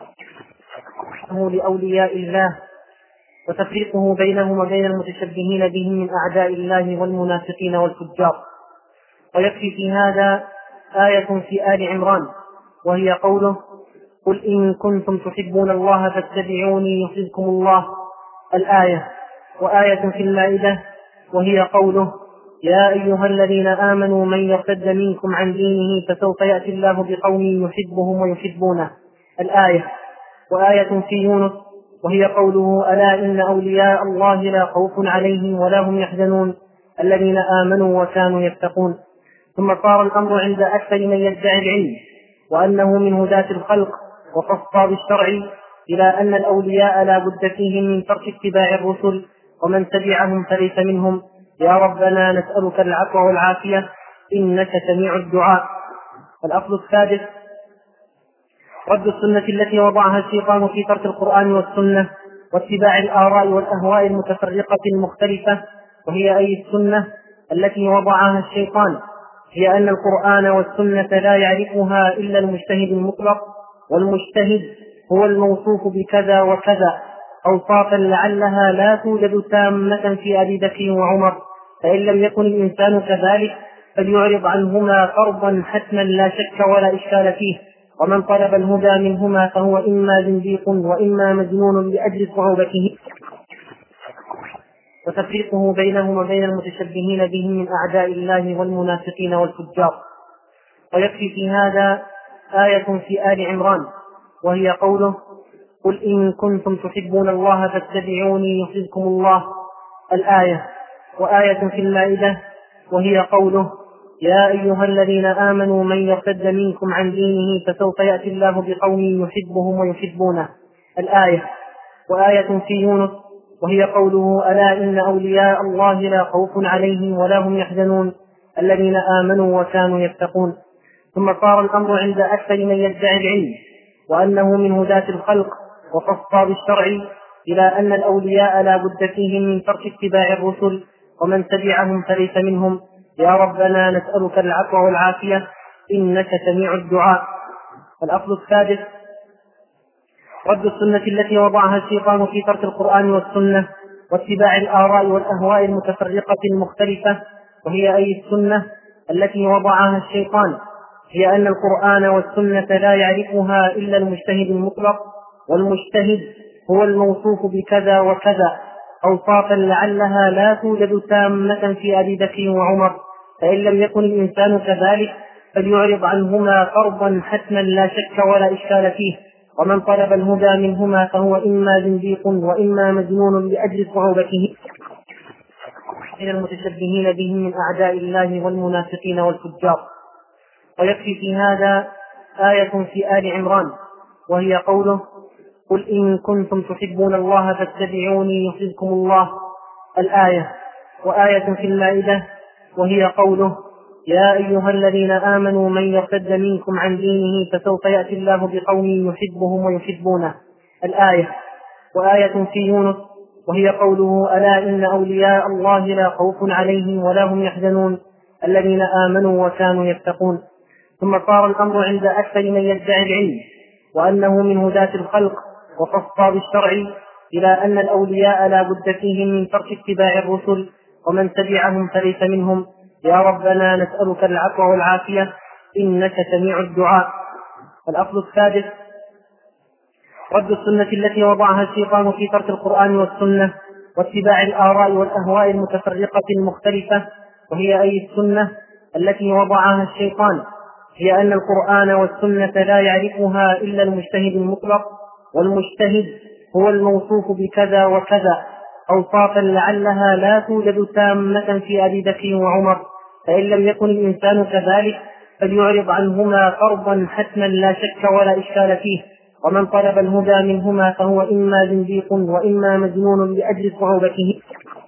لأولياء الله وتفريقه بينهم وبين المتشبهين بهم من أعداء الله والمنافقين والفجار. ويكفي في هذا آية في آل عمران وهي قوله: قل إن كنتم تحبون الله فاتبعوني يحببكم الله، الآية. وآية في المائدة وهي قوله: يا أيها الذين آمنوا من يرتد منكم عن دينه فسوف يأتي الله بقوم يحبهم ويحبونه، الآية. وآية في يونس وهي قوله: ألا إن أولياء الله لا خوف عليهم ولا هم يحزنون الذين آمنوا وكانوا يتقون. ثم صار الأمر عند أكثر من يدعي العلم وأنه من هداة الخلق وخصاص الشرع إلى أن الأولياء لا بد فيهم من ترك اتباع الرسل، ومن تبعهم فليس منهم. يا ربنا نسألك العفو والعافية إنك سميع الدعاء. الأصل السادس: رد السنة التي وضعها الشيطان في ترك القرآن والسنة واتباع الآراء والأهواء المتفرقة المختلفة، وهي أي السنة التي وضعها الشيطان، هي أن القرآن والسنة لا يعرفها إلا المجتهد المطلق، والمجتهد هو الموصوف بكذا وكذا، أوصافا لعلها لا توجد تامة في أبي بكر وعمر، فإن لم يكن الإنسان كذلك فليعرض عنهما فرضا حتما لا شك ولا إشكال فيه، ومن طلب الهدى منهما فهو إما زنديق وإما مجنون لأجل صعوبته وتفريقه بينهم وبين المتشبهين بهم من أعداء الله والمنافقين والفجار. ويكفي في هذا آية في آل عمران، وهي قوله: قل إن كنتم تحبون الله فاتبعوني يحببكم الله، الآية. وآية في المائدة، وهي قوله: يا أيها الذين آمنوا من يرتد منكم عن دينه فسوف يأتي الله بقوم يحبهم ويحبونه، الآية. وآية في يونس، وهي قوله: ألا إن أولياء الله لا خوف عليهم ولا هم يحزنون الذين آمنوا وكانوا يتقون. ثم صار الأمر عند أكثر من يدعي العلم وأنه من هداة الخلق وخص بالشرع إلى أن الأولياء لا بد فيهم من ترك اتباع الرسل، ومن تبعهم فليس منهم. يا ربنا نسألك العفو والعافية إنك سميع الدعاء. الأصل السادس: رد السنة التي وضعها الشيطان في ترك القرآن والسنة واتباع الآراء والأهواء المتفرقة المختلفة، وهي أي السنة التي وضعها الشيطان، هي أن القرآن والسنة لا يعرفها إلا المجتهد المطلق، والمجتهد هو الموصوف بكذا وكذا، أوصافا لعلها لا توجد تامة في أبي بكر وعمر، فإن لم يكن الإنسان كذلك فليعرض عنهما فرضا حتما لا شك ولا إشكال فيه، ومن طلب الهدى منهما فهو إما زنديق وإما مجنون لأجل صعوبته من المتشبهين بهم من أعداء الله والمنافقين والفجار. ويكفي في هذا آية في آل عمران، وهي قوله: قل إن كنتم تحبون الله فاتبعوني يحببكم الله، الآية. وآية في المائدة، وهي قوله: يا أيها الذين آمنوا من يرتد منكم عن دينه فسوف يأتي الله بقوم يحبهم ويحبونه، الآية. وآية في يونس، وهي قوله: ألا إن أولياء الله لا خوف عليهم ولا هم يحزنون الذين آمنوا وكانوا يتقون. ثم صار الأمر عند أكثر من يدعي العلم وأنه من هداة الخلق وخص بالشرع إلى أن الأولياء لا بد فيهم من ترك اتباع الرسل، ومن تبعهم فليس منهم. يا ربنا نسألك العفو والعافية إنك سميع الدعاء. الأصل السادس: رد السنة التي وضعها الشيطان في ترك القرآن والسنة واتباع الآراء والأهواء المتفرقة المختلفة، وهي أي السنة التي وضعها الشيطان، هي أن القرآن والسنة لا يعرفها إلا المجتهد المطلق، والمجتهد هو الموصوف بكذا وكذا، أوصافا لعلها لا توجد تامة في أبي بكر وعمر، فإن لم يكن الإنسان كذلك فليعرض عنهما فرضا حتما لا شك ولا إشكال فيه، ومن طلب الهدى منهما فهو إما زنديق وإما مجنون لأجل صعوبته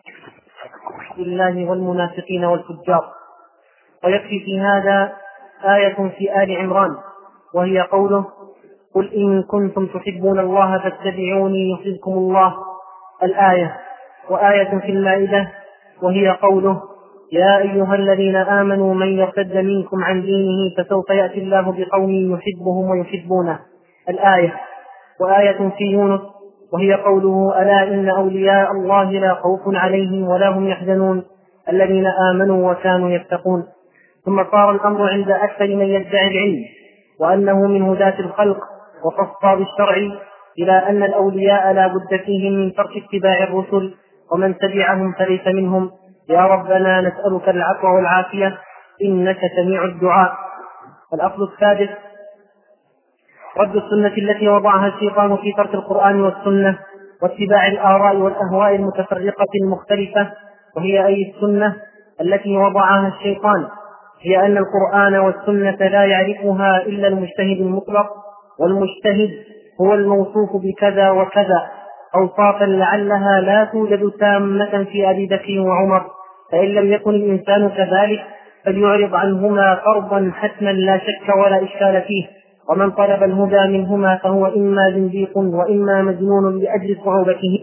بالله والمنافقين والفجار. ويكفي في هذا آية في آل عمران، وهي قوله: قل إن كنتم تحبون الله فاتبعوني يحببكم الله، الآية. وآية في المائدة، وهي قوله: يا أيها الذين آمنوا من يرتد منكم عن دينه فسوف يأتي الله بقوم يحبهم ويحبونه، الآية. وآية في يونس، وهي قوله: ألا إن أولياء الله لا خوف عليهم ولا هم يحزنون الذين آمنوا وكانوا يتقون. ثم صار الأمر عند أكثر من يدعي العلم وأنه من هداة الخلق وخص بالشرع إلى أن الأولياء لا بد فيهم من ترك اتباع الرسل، ومن تبعهم فليس منهم. يا ربنا نسألك العفو والعافية إنك سميع الدعاء. الأصل السادس: رد السنة التي وضعها الشيطان في ترك القرآن والسنة واتباع الآراء والأهواء المتفرقة المختلفة، وهي أي السنة التي وضعها الشيطان، هي أن القرآن والسنة لا يعرفها إلا المجتهد المطلق، والمجتهد هو الموصوف بكذا وكذا، أوصافا لعلها لا توجد تامة في أبي بكر وعمر، فإن لم يكن الإنسان كذلك فليعرض عنهما فرضا حتما لا شك ولا إشكال فيه، ومن طلب الهدى منهما فهو إما زنديق وإما مجنون لأجل صعوبته.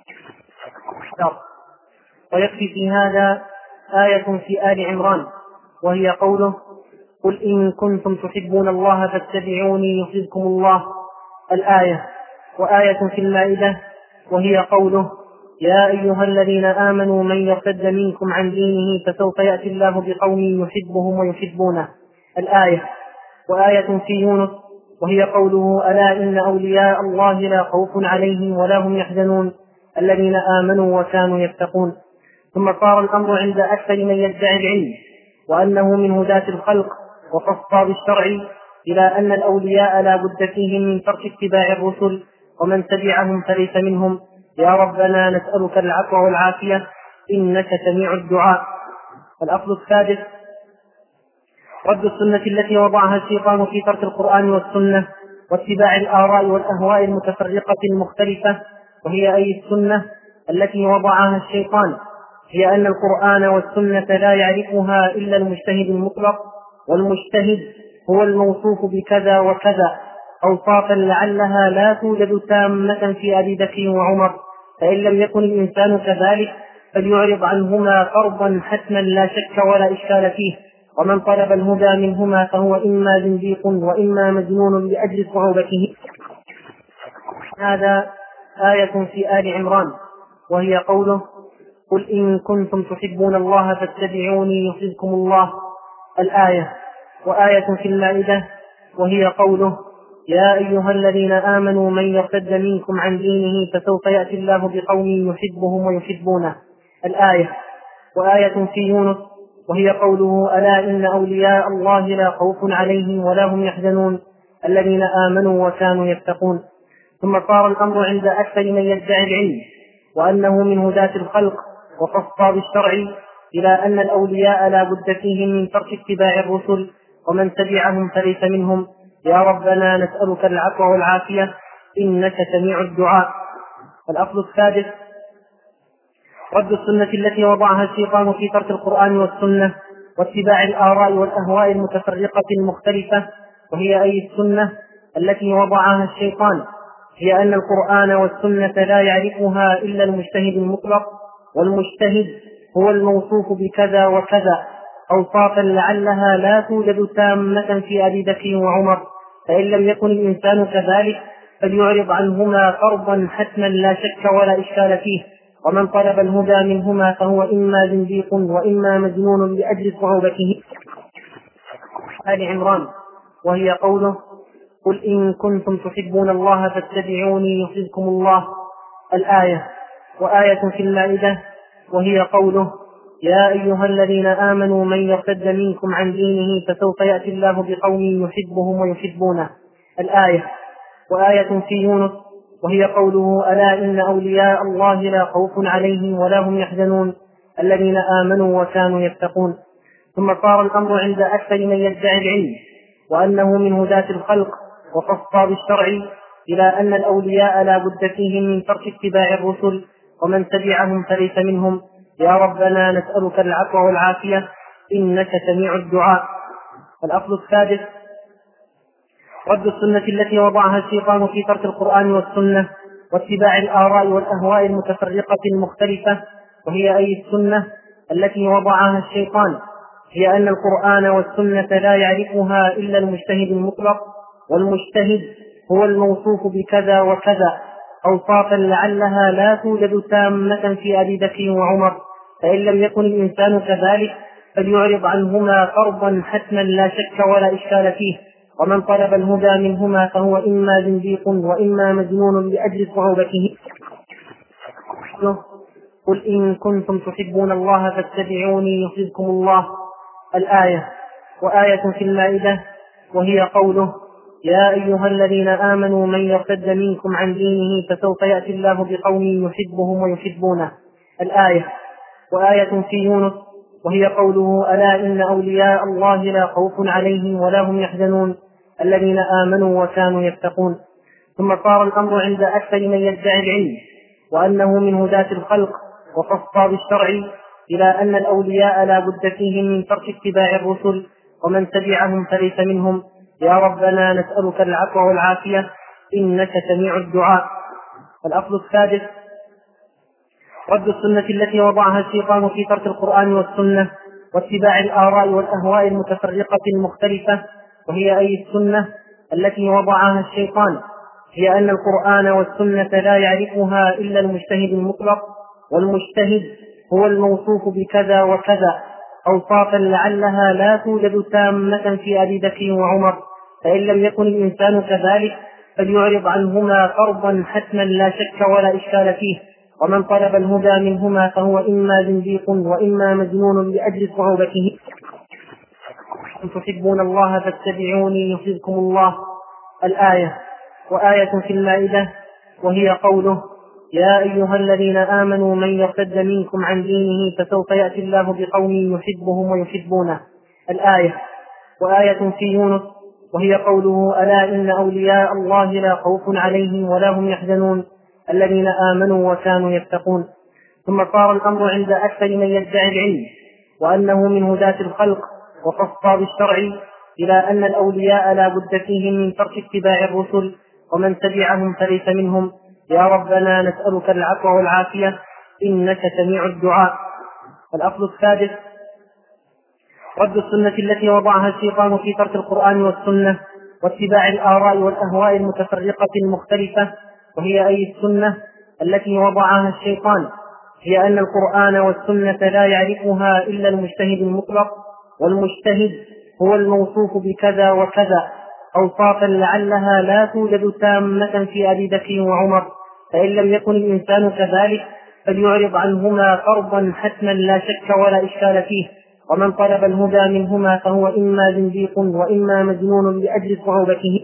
ويكفي في هذا آية في آل عمران وهي قوله: قل إن كنتم تحبون الله فاتبعوني يحببكم الله، الآية. وآية في المائدة وهي قوله: يا أيها الذين آمنوا من يرتد منكم عن دينه فسوف يأتي الله بقوم يحبهم ويحبونه، الآية. وآية في يونس وهي قوله: ألا إن أولياء الله لا خوف عليهم ولا هم يحزنون الذين آمنوا وكانوا يتقون. ثم صار الأمر عند أكثر من يدعي العلم وأنه من هداة الخلق وخص بالشرع إلى أن الأولياء لا بد فيهم من ترك اتباع الرسل، ومن تبعهم فليس منهم. يا ربنا نسألك العفو والعافية إنك سميع الدعاء. الأصل السادس: رد السنة التي وضعها الشيطان في ترك القرآن والسنة واتباع الآراء والأهواء المتفرقة المختلفة، وهي أي السنة التي وضعها الشيطان هي أن القرآن والسنة لا يعرفها إلا المجتهد المطلق، والمجتهد هو الموصوف بكذا وكذا، أوصافا لعلها لا توجد تامة في أبي بكر وعمر، فإن لم يكن الإنسان كذلك فليعرض عنهما فرضا حتما لا شك ولا إشكال فيه. ومن طلب الهدى منهما فهو إما زنديق وإما مجنون لأجل صعوبته. هذا آية في آل عمران وهي قوله: قل إن كنتم تحبون الله فاتبعوني يحببكم الله، الآية. وآية في المائدة وهي قوله: يا أيها الذين آمنوا من يرتد منكم عن دينه فسوف يأتي الله بقوم يحبهم ويحبونه، الآية. وآية في يونس وهي قوله: ألا إن أولياء الله لا خوف عليهم ولا هم يحزنون الذين آمنوا وكانوا يتقون. ثم صار الأمر عند أكثر من يدعي العلم وأنه من هداة الخلق وخص بالشرع إلى أن الأولياء لا بد فيهم من ترك اتباع الرسل، ومن تبعهم فليس منهم. يا ربنا نسألك العفو والعافية إنك سميع الدعاء. الأصل السادس: رد السنة التي وضعها الشيطان في ترك القرآن والسنة واتباع الآراء والأهواء المتفرقة المختلفة، وهي أي السنة التي وضعها الشيطان هي أن القرآن والسنة لا يعرفها إلا المجتهد المطلق، والمجتهد هو الموصوف بكذا وكذا، أوصافا لعلها لا توجد تامة في أبي بكر وعمر، فإن لم يكن الإنسان كذلك فليعرض عنهما فرضا حتما لا شك ولا إشكال فيه. ومن طلب الهدى منهما فهو إما زنديق وإما مجنون لأجل صعوبته. آل عمران وهي قوله: قل إن كنتم تحبون الله فاتبعوني يحببكم الله، الآية. وآية في المائدة وهي قوله: يا أيها الذين آمنوا من يرتد منكم عن دينه فسوف يأتي الله بقوم يحبهم ويحبونه، الآية. وآية في يونس وهي قوله: ألا إن أولياء الله لا خوف عليهم ولا هم يحزنون الذين آمنوا وكانوا يتقون. ثم صار الأمر عند أكثر من يدعي العلم وأنه من هداة الخلق وخص بالشرع إلى أن الأولياء لا بد فيهم من ترك اتباع الرسل، ومن تبعهم فليس منهم. يا ربنا نسألك العفو والعافية إنك سميع الدعاء. الأصل السادس: رد السنة التي وضعها الشيطان في ترك القرآن والسنة واتباع الآراء والأهواء المتفرقة المختلفة، وهي أي السنة التي وضعها الشيطان هي أن القرآن والسنة لا يعرفها إلا المجتهد المطلق، والمجتهد هو الموصوف بكذا وكذا، أوصافا لعلها لا توجد تامة في أبي بكر وعمر، فإن لم يكن الإنسان كذلك فليعرض عنهما فرضا حتما لا شك ولا إشكال فيه. ومن طلب الهدى منهما فهو إما زنديق وإما مجنون لأجل صعوبته. قل إن كنتم تحبون الله فاتبعوني يحببكم الله، الآية. وآية في المائدة وهي قوله: يا أيها الذين آمنوا من يرتد منكم عن دينه فسوف يأتي الله بقوم يحبهم ويحبونه، الآية. وآية في يونس وهي قوله: ألا إن أولياء الله لا خوف عليهم ولا هم يحزنون الذين آمنوا وكانوا يتقون. ثم صار الأمر عند أكثر من يدعي العلم وأنه من هداة الخلق وخص بالشرع إلى أن الأولياء لا بد فيهم من ترك اتباع الرسل، ومن تبعهم فليس منهم. يا ربنا نسألك العفو والعافية إنك سميع الدعاء. الأصل السادس: رد السنة التي وضعها الشيطان في ترك القرآن والسنة واتباع الآراء والأهواء المتفرقة المختلفة، وهي أي السنة التي وضعها الشيطان هي أن القرآن والسنة لا يعرفها إلا المجتهد المطلق، والمجتهد هو الموصوف بكذا وكذا، أوصافا لعلها لا توجد تامة في أبي بكر وعمر، فإن لم يكن الإنسان كذلك فليعرض عنهما فرضا حتما لا شك ولا إشكال فيه، ومن طلب الهدى منهما فهو إما زنديق وإما مجنون لأجل صعوبته. إن تحبون الله فاتبعوني يحببكم الله، الآية. وآية في المائدة وهي قوله: يا أيها الذين آمنوا من يرتد منكم عن دينه فسوف يأتي الله بقوم يحبهم ويحبونه، الآية. وآية في يونس وهي قوله: ألا إن أولياء الله لا خوف عليهم ولا هم يحزنون الذين آمنوا وكانوا يتقون. ثم صار الأمر عند أكثر من يدعي العلم وأنه من هداة الخلق وخص بالشرع إلى أن الأولياء لا بد فيهم من ترك اتباع الرسل، ومن تبعهم فليس منهم. يا ربنا نسألك العفو والعافية إنك سميع الدعاء. الأصل السادس: رد السنة التي وضعها الشيطان في ترك القرآن والسنة واتباع الآراء والأهواء المتفرقة المختلفة، وهي أي السنة التي وضعها الشيطان هي أن القرآن والسنة لا يعرفها إلا المجتهد المطلق، والمجتهد هو الموصوف بكذا وكذا، أوصافا لعلها لا توجد تامة في أبي بكر وعمر، فإن لم يكن الإنسان كذلك فليعرض عنهما فرضا حتما لا شك ولا إشكال فيه، ومن طلب الهدى منهما فهو إما زنديق وإما مجنون لأجل صعوبته.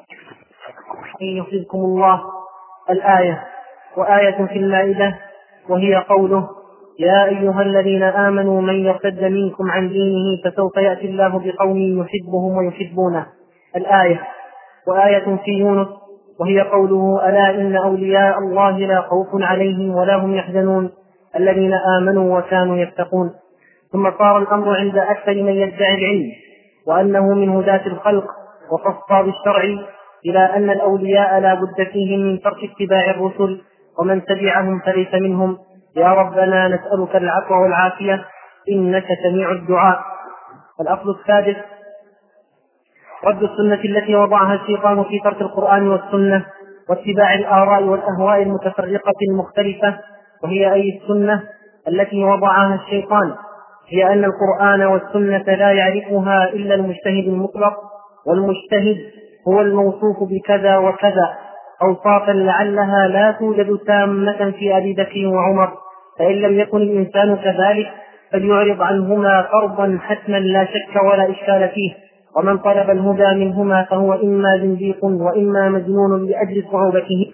يحفظكم الله، الآية. وآية في المائدة وهي قوله: يا أيها الذين آمنوا من يرتد منكم عن دينه فسوف يأتي الله بقوم يحبهم ويحبونه، الآية. وآية في يونس وهي قوله: ألا إن أولياء الله لا خوف عليهم ولا هم يحزنون الذين آمنوا وكانوا يتقون. ثم صار الأمر عند أكثر من يدعي العلم وأنه من هداة الخلق وخص بالشرع إلى أن الأولياء لا بد فيهم من ترك اتباع الرسل، ومن تبعهم فليس منهم. يا ربنا نسألك العفو والعافية إنك سميع الدعاء. الأصل السادس: رد السنة التي وضعها الشيطان في ترك القرآن والسنة واتباع الآراء والأهواء المتفرقة المختلفة، وهي أي السنة التي وضعها الشيطان هي أن القرآن والسنة لا يعرفها إلا المجتهد المطلق، والمجتهد هو الموصوف بكذا وكذا، أوصافا لعلها لا توجد تامة في أبي بكر وعمر، فإن لم يكن الإنسان كذلك فليعرض عنهما فرضا حتما لا شك ولا إشكال فيه، ومن طلب الهدى منهما فهو إما زنديق وإما مجنون لأجل صعوبته.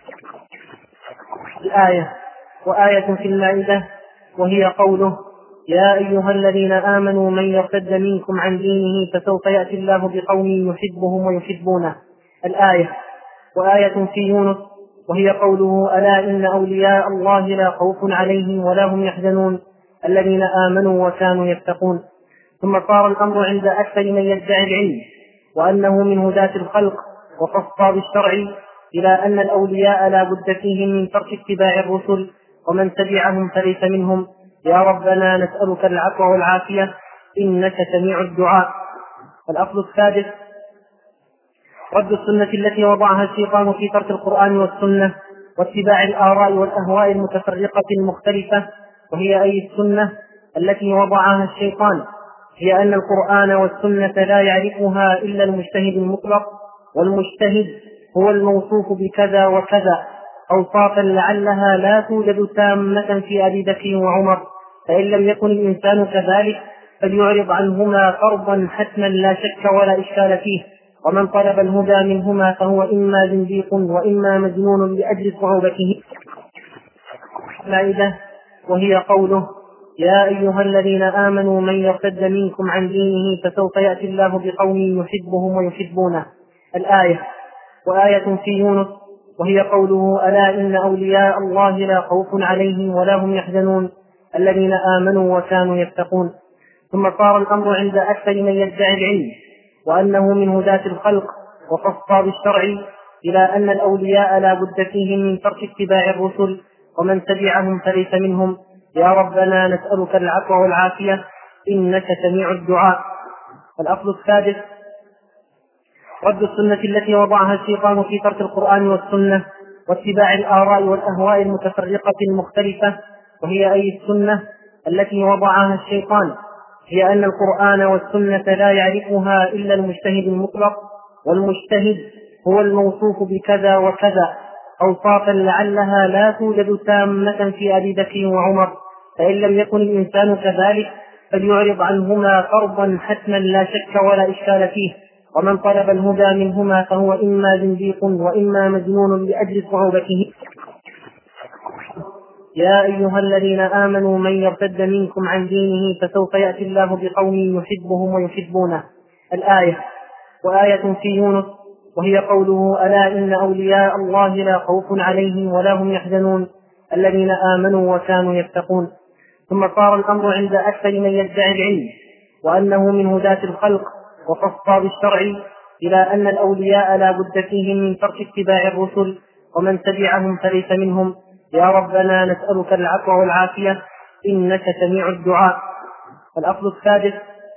الآية. وآية في المائدة وهي قوله: يا أيها الذين آمنوا من يرتد منكم عن دينه فسوف يأتي الله بقوم يحبهم ويحبونه، الآية. وآية في يونس وهي قوله: ألا إن أولياء الله لا خوف عليهم ولا هم يحزنون الذين آمنوا وكانوا يتقون. ثم صار الأمر عند أكثر من يدعي العلم وأنه من هداة الخلق وخص بالشرع إلى أن الأولياء لا بد فيهم من ترك اتباع الرسل، ومن تبعهم فليس منهم. يا ربنا نسألك العفو والعافية إنك سميع الدعاء. الأصل السادس: رد السنة التي وضعها الشيطان في ترك القرآن والسنة واتباع الآراء والأهواء المتفرقة المختلفة، وهي أي السنة التي وضعها الشيطان هي أن القرآن والسنة لا يعرفها إلا المجتهد المطلق، والمجتهد هو الموصوف بكذا وكذا، أوصافا لعلها لا توجد تامة في أبي بكر وعمر، فإن لم يكن الإنسان كذلك فليعرض عنهما فرضا حتما لا شك ولا إشكال فيه، ومن طلب الهدى منهما فهو إما زنديق وإما مجنون لأجل صعوبته. المائدة وهي قوله: يا أيها الذين آمنوا من يرتد منكم عن دينه فسوف يأتي الله بقوم يحبهم ويحبونه، الآية. وآية في يونس وهي قوله: ألا إن أولياء الله لا خوف عليهم ولا هم يحزنون الذين آمنوا وكانوا يتقون. ثم صار الأمر عند أكثر من يدعي العلم وأنه من هداة الخلق وفصى بالشرع إلى أن الأولياء لا بد فيهم من ترك اتباع الرسل ومن تبعهم فليس منهم. يا ربنا نسألك العفو والعافية إنك سميع الدعاء. الأصل السادس: رد السنة التي وضعها الشيطان في ترك القرآن والسنة واتباع الآراء والأهواء المتفرقة المختلفة، وهي أي السنة التي وضعها الشيطان هي أن القرآن والسنة لا يعرفها إلا المجتهد المطلق، والمجتهد هو الموصوف بكذا وكذا، أوصافا لعلها لا توجد تامة في أبي بكر وعمر، فإن لم يكن الإنسان كذلك فليعرض عنهما فرضا حتما لا شك ولا إشكال فيه، ومن طلب الهدى منهما فهو إما زنديق وإما مجنون لأجل صعوبته. يا أيها الذين آمنوا من يرتد منكم عن دينه فسوف يأتي الله بقوم يحبهم ويحبونه. الآية. وآية في يونس وهي قوله: ألا إن أولياء الله لا خوف عليهم ولا هم يحزنون الذين آمنوا وكانوا يتقون. ثم صار الأمر عند أكثر من يدعي العلم وأنه من هداة الخلق وفصى بالشرع إلى أن الأولياء لا بد فيهم من ترك اتباع الرسل ومن تبعهم فليس منهم. يا ربنا نسألك العفو والعافية إنك سميع الدعاء. الأصل السادس: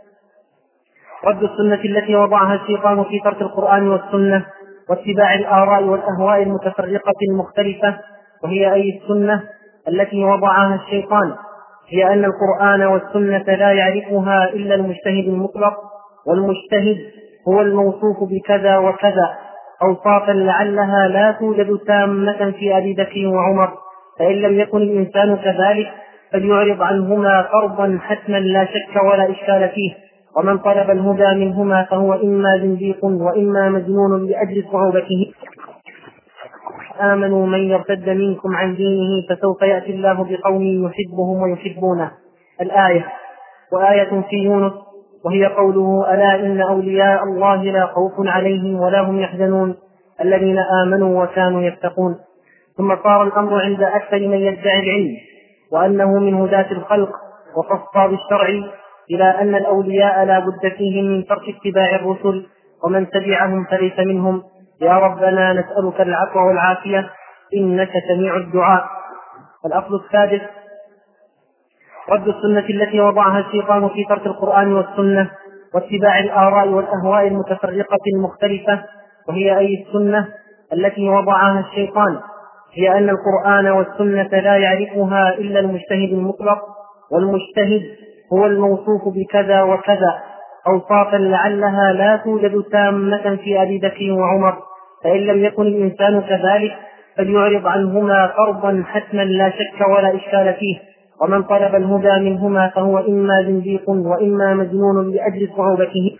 رد السنة التي وضعها الشيطان في ترك القرآن والسنة واتباع الآراء والأهواء المتفرقة المختلفة، وهي أي السنة التي وضعها الشيطان هي أن القرآن والسنة لا يعرفها إلا المجتهد المطلق، والمجتهد هو الموصوف بكذا وكذا، أوصافا لعلها لا توجد تامة في أبي بكر وعمر، فإن لم يكن الإنسان كذلك فليعرض عنهما فرضا حتما لا شك ولا إشكال فيه، ومن طلب الهدى منهما فهو إما زنديق وإما مجنون لأجل صعوبته. آمنوا من يرتد منكم عن دينه فسوف يأتي الله بقوم يحبهم ويحبونه. الآية. وآية في يونس وهي قوله: ألا إن أولياء الله لا خوف عليهم ولا هم يحزنون الذين آمنوا وكانوا يتقون. ثم صار الأمر عند أكثر من يدعي العلم وأنه من هداة الخلق وفصى بالشرع إلى أن الأولياء لا بد فيهم من ترك اتباع الرسل ومن تبعهم فليس منهم. يا ربنا نسألك العفو والعافية إنك سميع الدعاء. الأصل السادس: رد السنة التي وضعها الشيطان في ترك القرآن والسنة واتباع الآراء والأهواء المتفرقة المختلفة، وهي أي السنة التي وضعها الشيطان هي أن القرآن والسنة لا يعرفها إلا المجتهد المطلق، والمجتهد هو الموصوف بكذا وكذا، أوصافا لعلها لا توجد تامة في أبي بكر وعمر، فإن لم يكن الإنسان كذلك فليعرض عنهما فرضا حتما لا شك ولا إشكال فيه، ومن طلب الهدى منهما فهو إما زنديق وإما مجنون لأجل صعوبته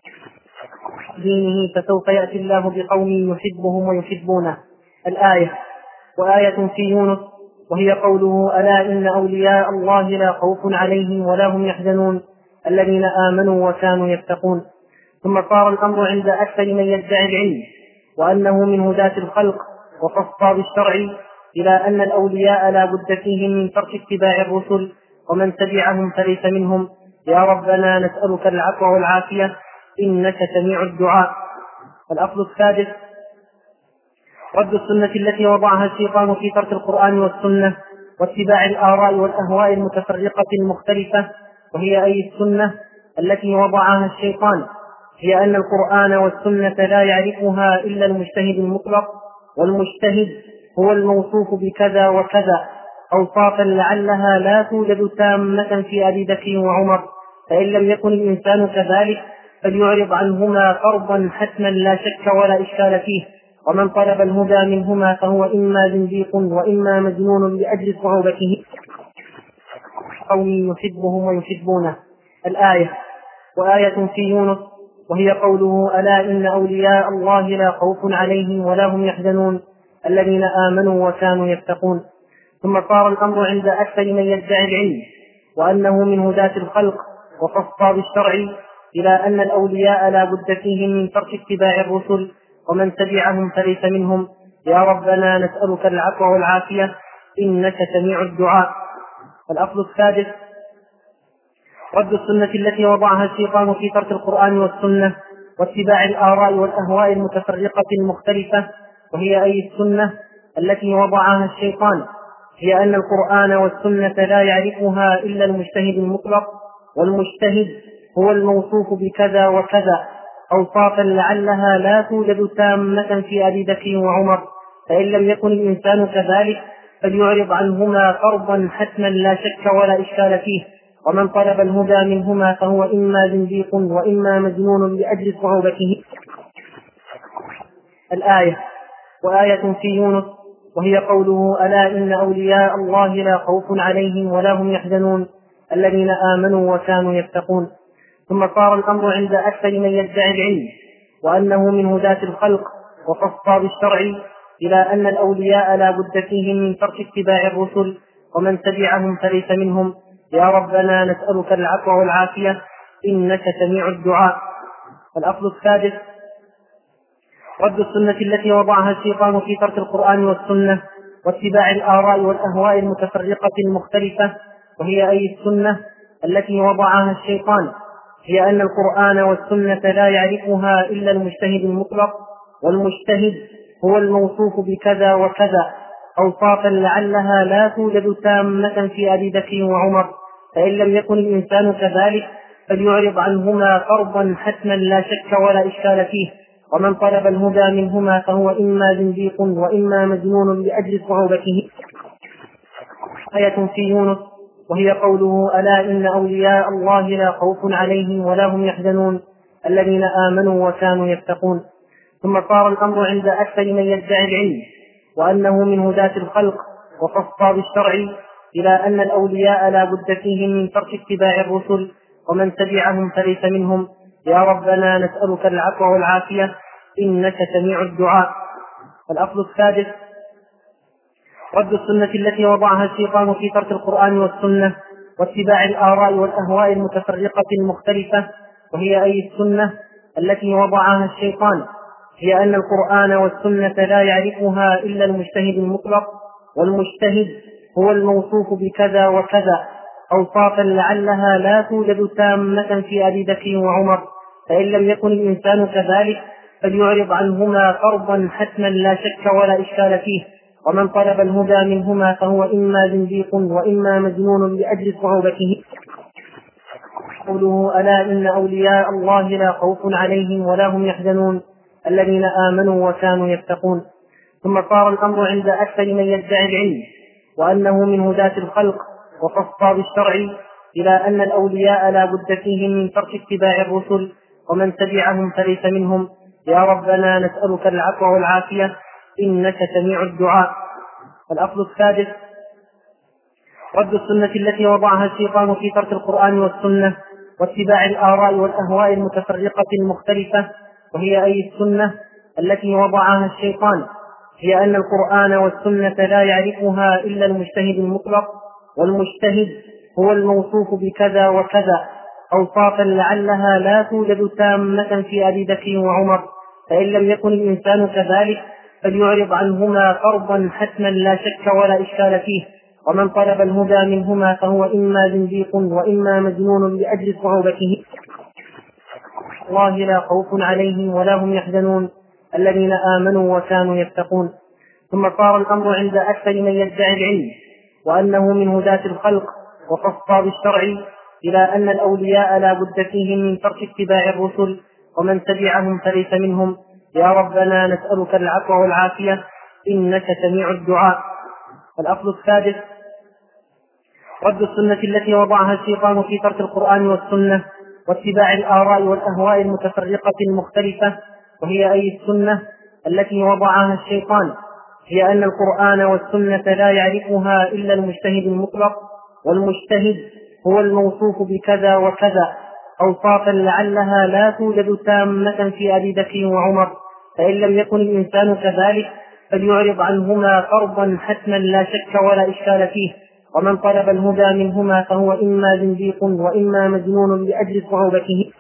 دينه فسوف يأتي الله بقوم يحبهم ويحبونه. الآية. وآية في يونس وهي قوله: ألا إن أولياء الله لا خوف عليهم ولا هم يحزنون الذين آمنوا وكانوا يتقون. ثم صار الأمر عند أكثر من يدعي العلم وأنه من هداة الخلق وفصى بالشرع إلى أن الأولياء لا بد فيهم من ترك اتباع الرسل ومن تبعهم فليس منهم. يا ربنا نسألك العفو والعافية إنك سميع الدعاء. الأصل السادس: رد السنة التي وضعها الشيطان في ترك القرآن والسنة واتباع الآراء والأهواء المتفرقة المختلفة، وهي أي السنة التي وضعها الشيطان هي أن القرآن والسنة لا يعرفها إلا المجتهد المطلق، والمجتهد هو الموصوف بكذا وكذا، أوصافا لعلها لا توجد تامة في أبي بكر وعمر، فإن لم يكن الإنسان كذلك فليعرض عنهما فرضا حتما لا شك ولا إشكال فيه، ومن طلب الهدى منهما فهو إما زنديق وإما مجنون لأجل صعوبته قوم يحبهم ويحبونه. الآية. وآية في يونس وهي قوله: ألا إن أولياء الله لا خوف عليهم ولا هم يحزنون الذين آمنوا وكانوا يتقون. ثم صار الأمر عند أكثر من يدعي العلم وأنه من هداة الخلق وفصى بالشرع إلى أن الأولياء لا بد فيهم من ترك اتباع الرسل ومن تبعهم فليس منهم. يا ربنا نسألك العفو والعافية إنك سميع الدعاء. الأصل السادس: رد السنة التي وضعها الشيطان في ترك القرآن والسنة واتباع الآراء والأهواء المتفرقة المختلفة، وهي أي السنة التي وضعها الشيطان، هي أن القرآن والسنة لا يعرفها إلا المجتهد المطلق، والمجتهد هو الموصوف بكذا وكذا، أوصافا لعلها لا توجد تامة في أبي بكر وعمر، فإن لم يكن الإنسان كذلك فليعرض عنهما فرضا حتما لا شك ولا إشكال فيه، ومن طلب الهدى منهما فهو إما زنديق وإما مجنون لأجل صعوبته. الآية: وآية في يونس، وهي قوله: ألا إن أولياء الله لا خوف عليهم ولا هم يحزنون الذين آمنوا وكانوا يتقون. ثم صار الأمر عند أكثر من يدعي العلم وأنه من هداة الخلق وخص بالشرع إلى أن الأولياء لا بد فيهم من ترك اتباع الرسل، ومن تبعهم فليس منهم. يا ربنا نسألك العفو والعافية إنك سميع الدعاء. الأصل السادس: رد السنة التي وضعها الشيطان في ترك القرآن والسنة واتباع الآراء والأهواء المتفرقة المختلفة، وهي أي السنة التي وضعها الشيطان، هي أن القرآن والسنة لا يعرفها إلا المجتهد المطلق، والمجتهد هو الموصوف بكذا وكذا، أوصافا لعلها لا توجد تامة في أبي بكر وعمر، فإن لم يكن الإنسان كذلك فليعرض عنهما فرضا حتما لا شك ولا إشكال فيه، ومن طلب الهدى منهما فهو إما زنديق وإما مجنون لأجل صعوبته. آية في يونس، وهي قوله: ألا إن أولياء الله لا خوف عليهم ولا هم يحزنون الذين آمنوا وكانوا يتقون. ثم صار الأمر عند أكثر من يدعي العلم وأنه من هداة الخلق وخص بالشرع إلى أن الأولياء لا بد فيهم من ترك اتباع الرسل، ومن تبعهم فليس منهم. يا ربنا نسألك العفو والعافية إنك سميع الدعاء. الأصل السادس: رد السنة التي وضعها الشيطان في ترك القرآن والسنة واتباع الآراء والأهواء المتفرقة المختلفة، وهي أي السنة التي وضعها الشيطان، هي أن القرآن والسنة لا يعرفها إلا المجتهد المطلق، والمجتهد هو الموصوف بكذا وكذا، أوصافا لعلها لا توجد تامة في أبي بكر وعمر، فإن لم يكن الإنسان كذلك فليعرض عنهما فرضا حتما لا شك ولا إشكال فيه، ومن طلب الهدى منهما فهو إما زنديق وإما مجنون لأجل صعوبته. قوله: ألا إن أولياء الله لا خوف عليهم ولا هم يحزنون الذين آمنوا وكانوا يتقون. ثم صار الأمر عند أكثر من يدعي العلم وأنه من هداة الخلق وخص بالشرع إلى أن الأولياء لا بد فيهم من ترك اتباع الرسل، ومن تبعهم فليس منهم. يا ربنا نسألك العفو والعافية إنك سميع الدعاء. الأصل السادس: رد السنة التي وضعها الشيطان في ترك القرآن والسنة واتباع الآراء والأهواء المتفرقة المختلفة، وهي أي السنة التي وضعها الشيطان، هي أن القرآن والسنة لا يعرفها إلا المجتهد المطلق، والمجتهد هو الموصوف بكذا وكذا، أوصافا لعلها لا توجد تامة في أبي بكر وعمر، فإن لم يكن الإنسان كذلك فليعرض عنهما فرضا حتما لا شك ولا إشكال فيه، ومن طلب الهدى منهما فهو إما زنديق وإما مجنون لأجل صعوبته. الله لا خوف عليهم ولا هم يحزنون الذين آمنوا وكانوا يتقون. ثم صار الأمر عند أكثر من يدعي العلم وأنه من هداة الخلق وخص بالشرع إلى أن الأولياء لا بد فيهم من ترك اتباع الرسل، ومن تبعهم فليس منهم. يا ربنا نسألك العفو والعافية إنك سميع الدعاء. الأصل السادس: رد السنة التي وضعها الشيطان في ترك القرآن والسنة واتباع الآراء والأهواء المتفرقة المختلفة، وهي أي السنة التي وضعها الشيطان، هي أن القرآن والسنة لا يعرفها إلا المجتهد المطلق، والمجتهد هو الموصوف بكذا وكذا، أوصافا لعلها لا توجد تامة في أبي بكر وعمر، فإن لم يكن الإنسان كذلك فليعرض عنهما فرضا حتما لا شك ولا إشكال فيه، ومن طلب الهدى منهما فهو إما زنديق وإما مجنون لأجل صعوبته.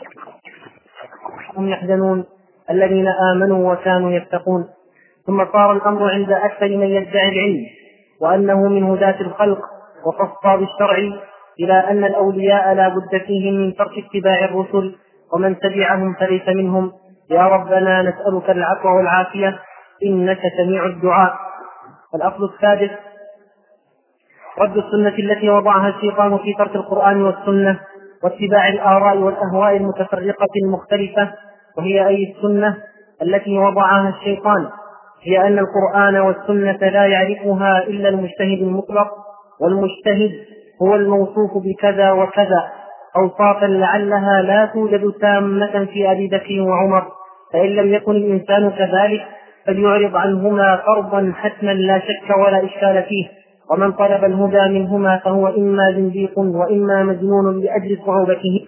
هم يحزنون الذين آمنوا وكانوا يتقون. ثم صار الأمر عند أكثر من يدعي العلم وأنه من هداة الخلق وخص بالشرع إلى أن الأولياء لا بد فيهم من ترك اتباع الرسل، ومن تبعهم فليس منهم. يا ربنا نسألك العفو والعافية إنك سميع الدعاء. الأصل السادس: رد السنة التي وضعها الشيطان في ترك القرآن والسنة واتباع الآراء والأهواء المتفرقة المختلفة، وهي أي السنة التي وضعها الشيطان هي أن القرآن والسنة لا يعرفها إلا المجتهد المطلق، والمجتهد هو الموصوف بكذا وكذا، أوصافا لعلها لا توجد تامة في أبي بكر وعمر، فإن لم يكن الإنسان كذلك فليعرض عنهما فرضا حتما لا شك ولا إشكال فيه، ومن طلب الهدى منهما فهو إما زنديق وإما مجنون لأجل صعوبته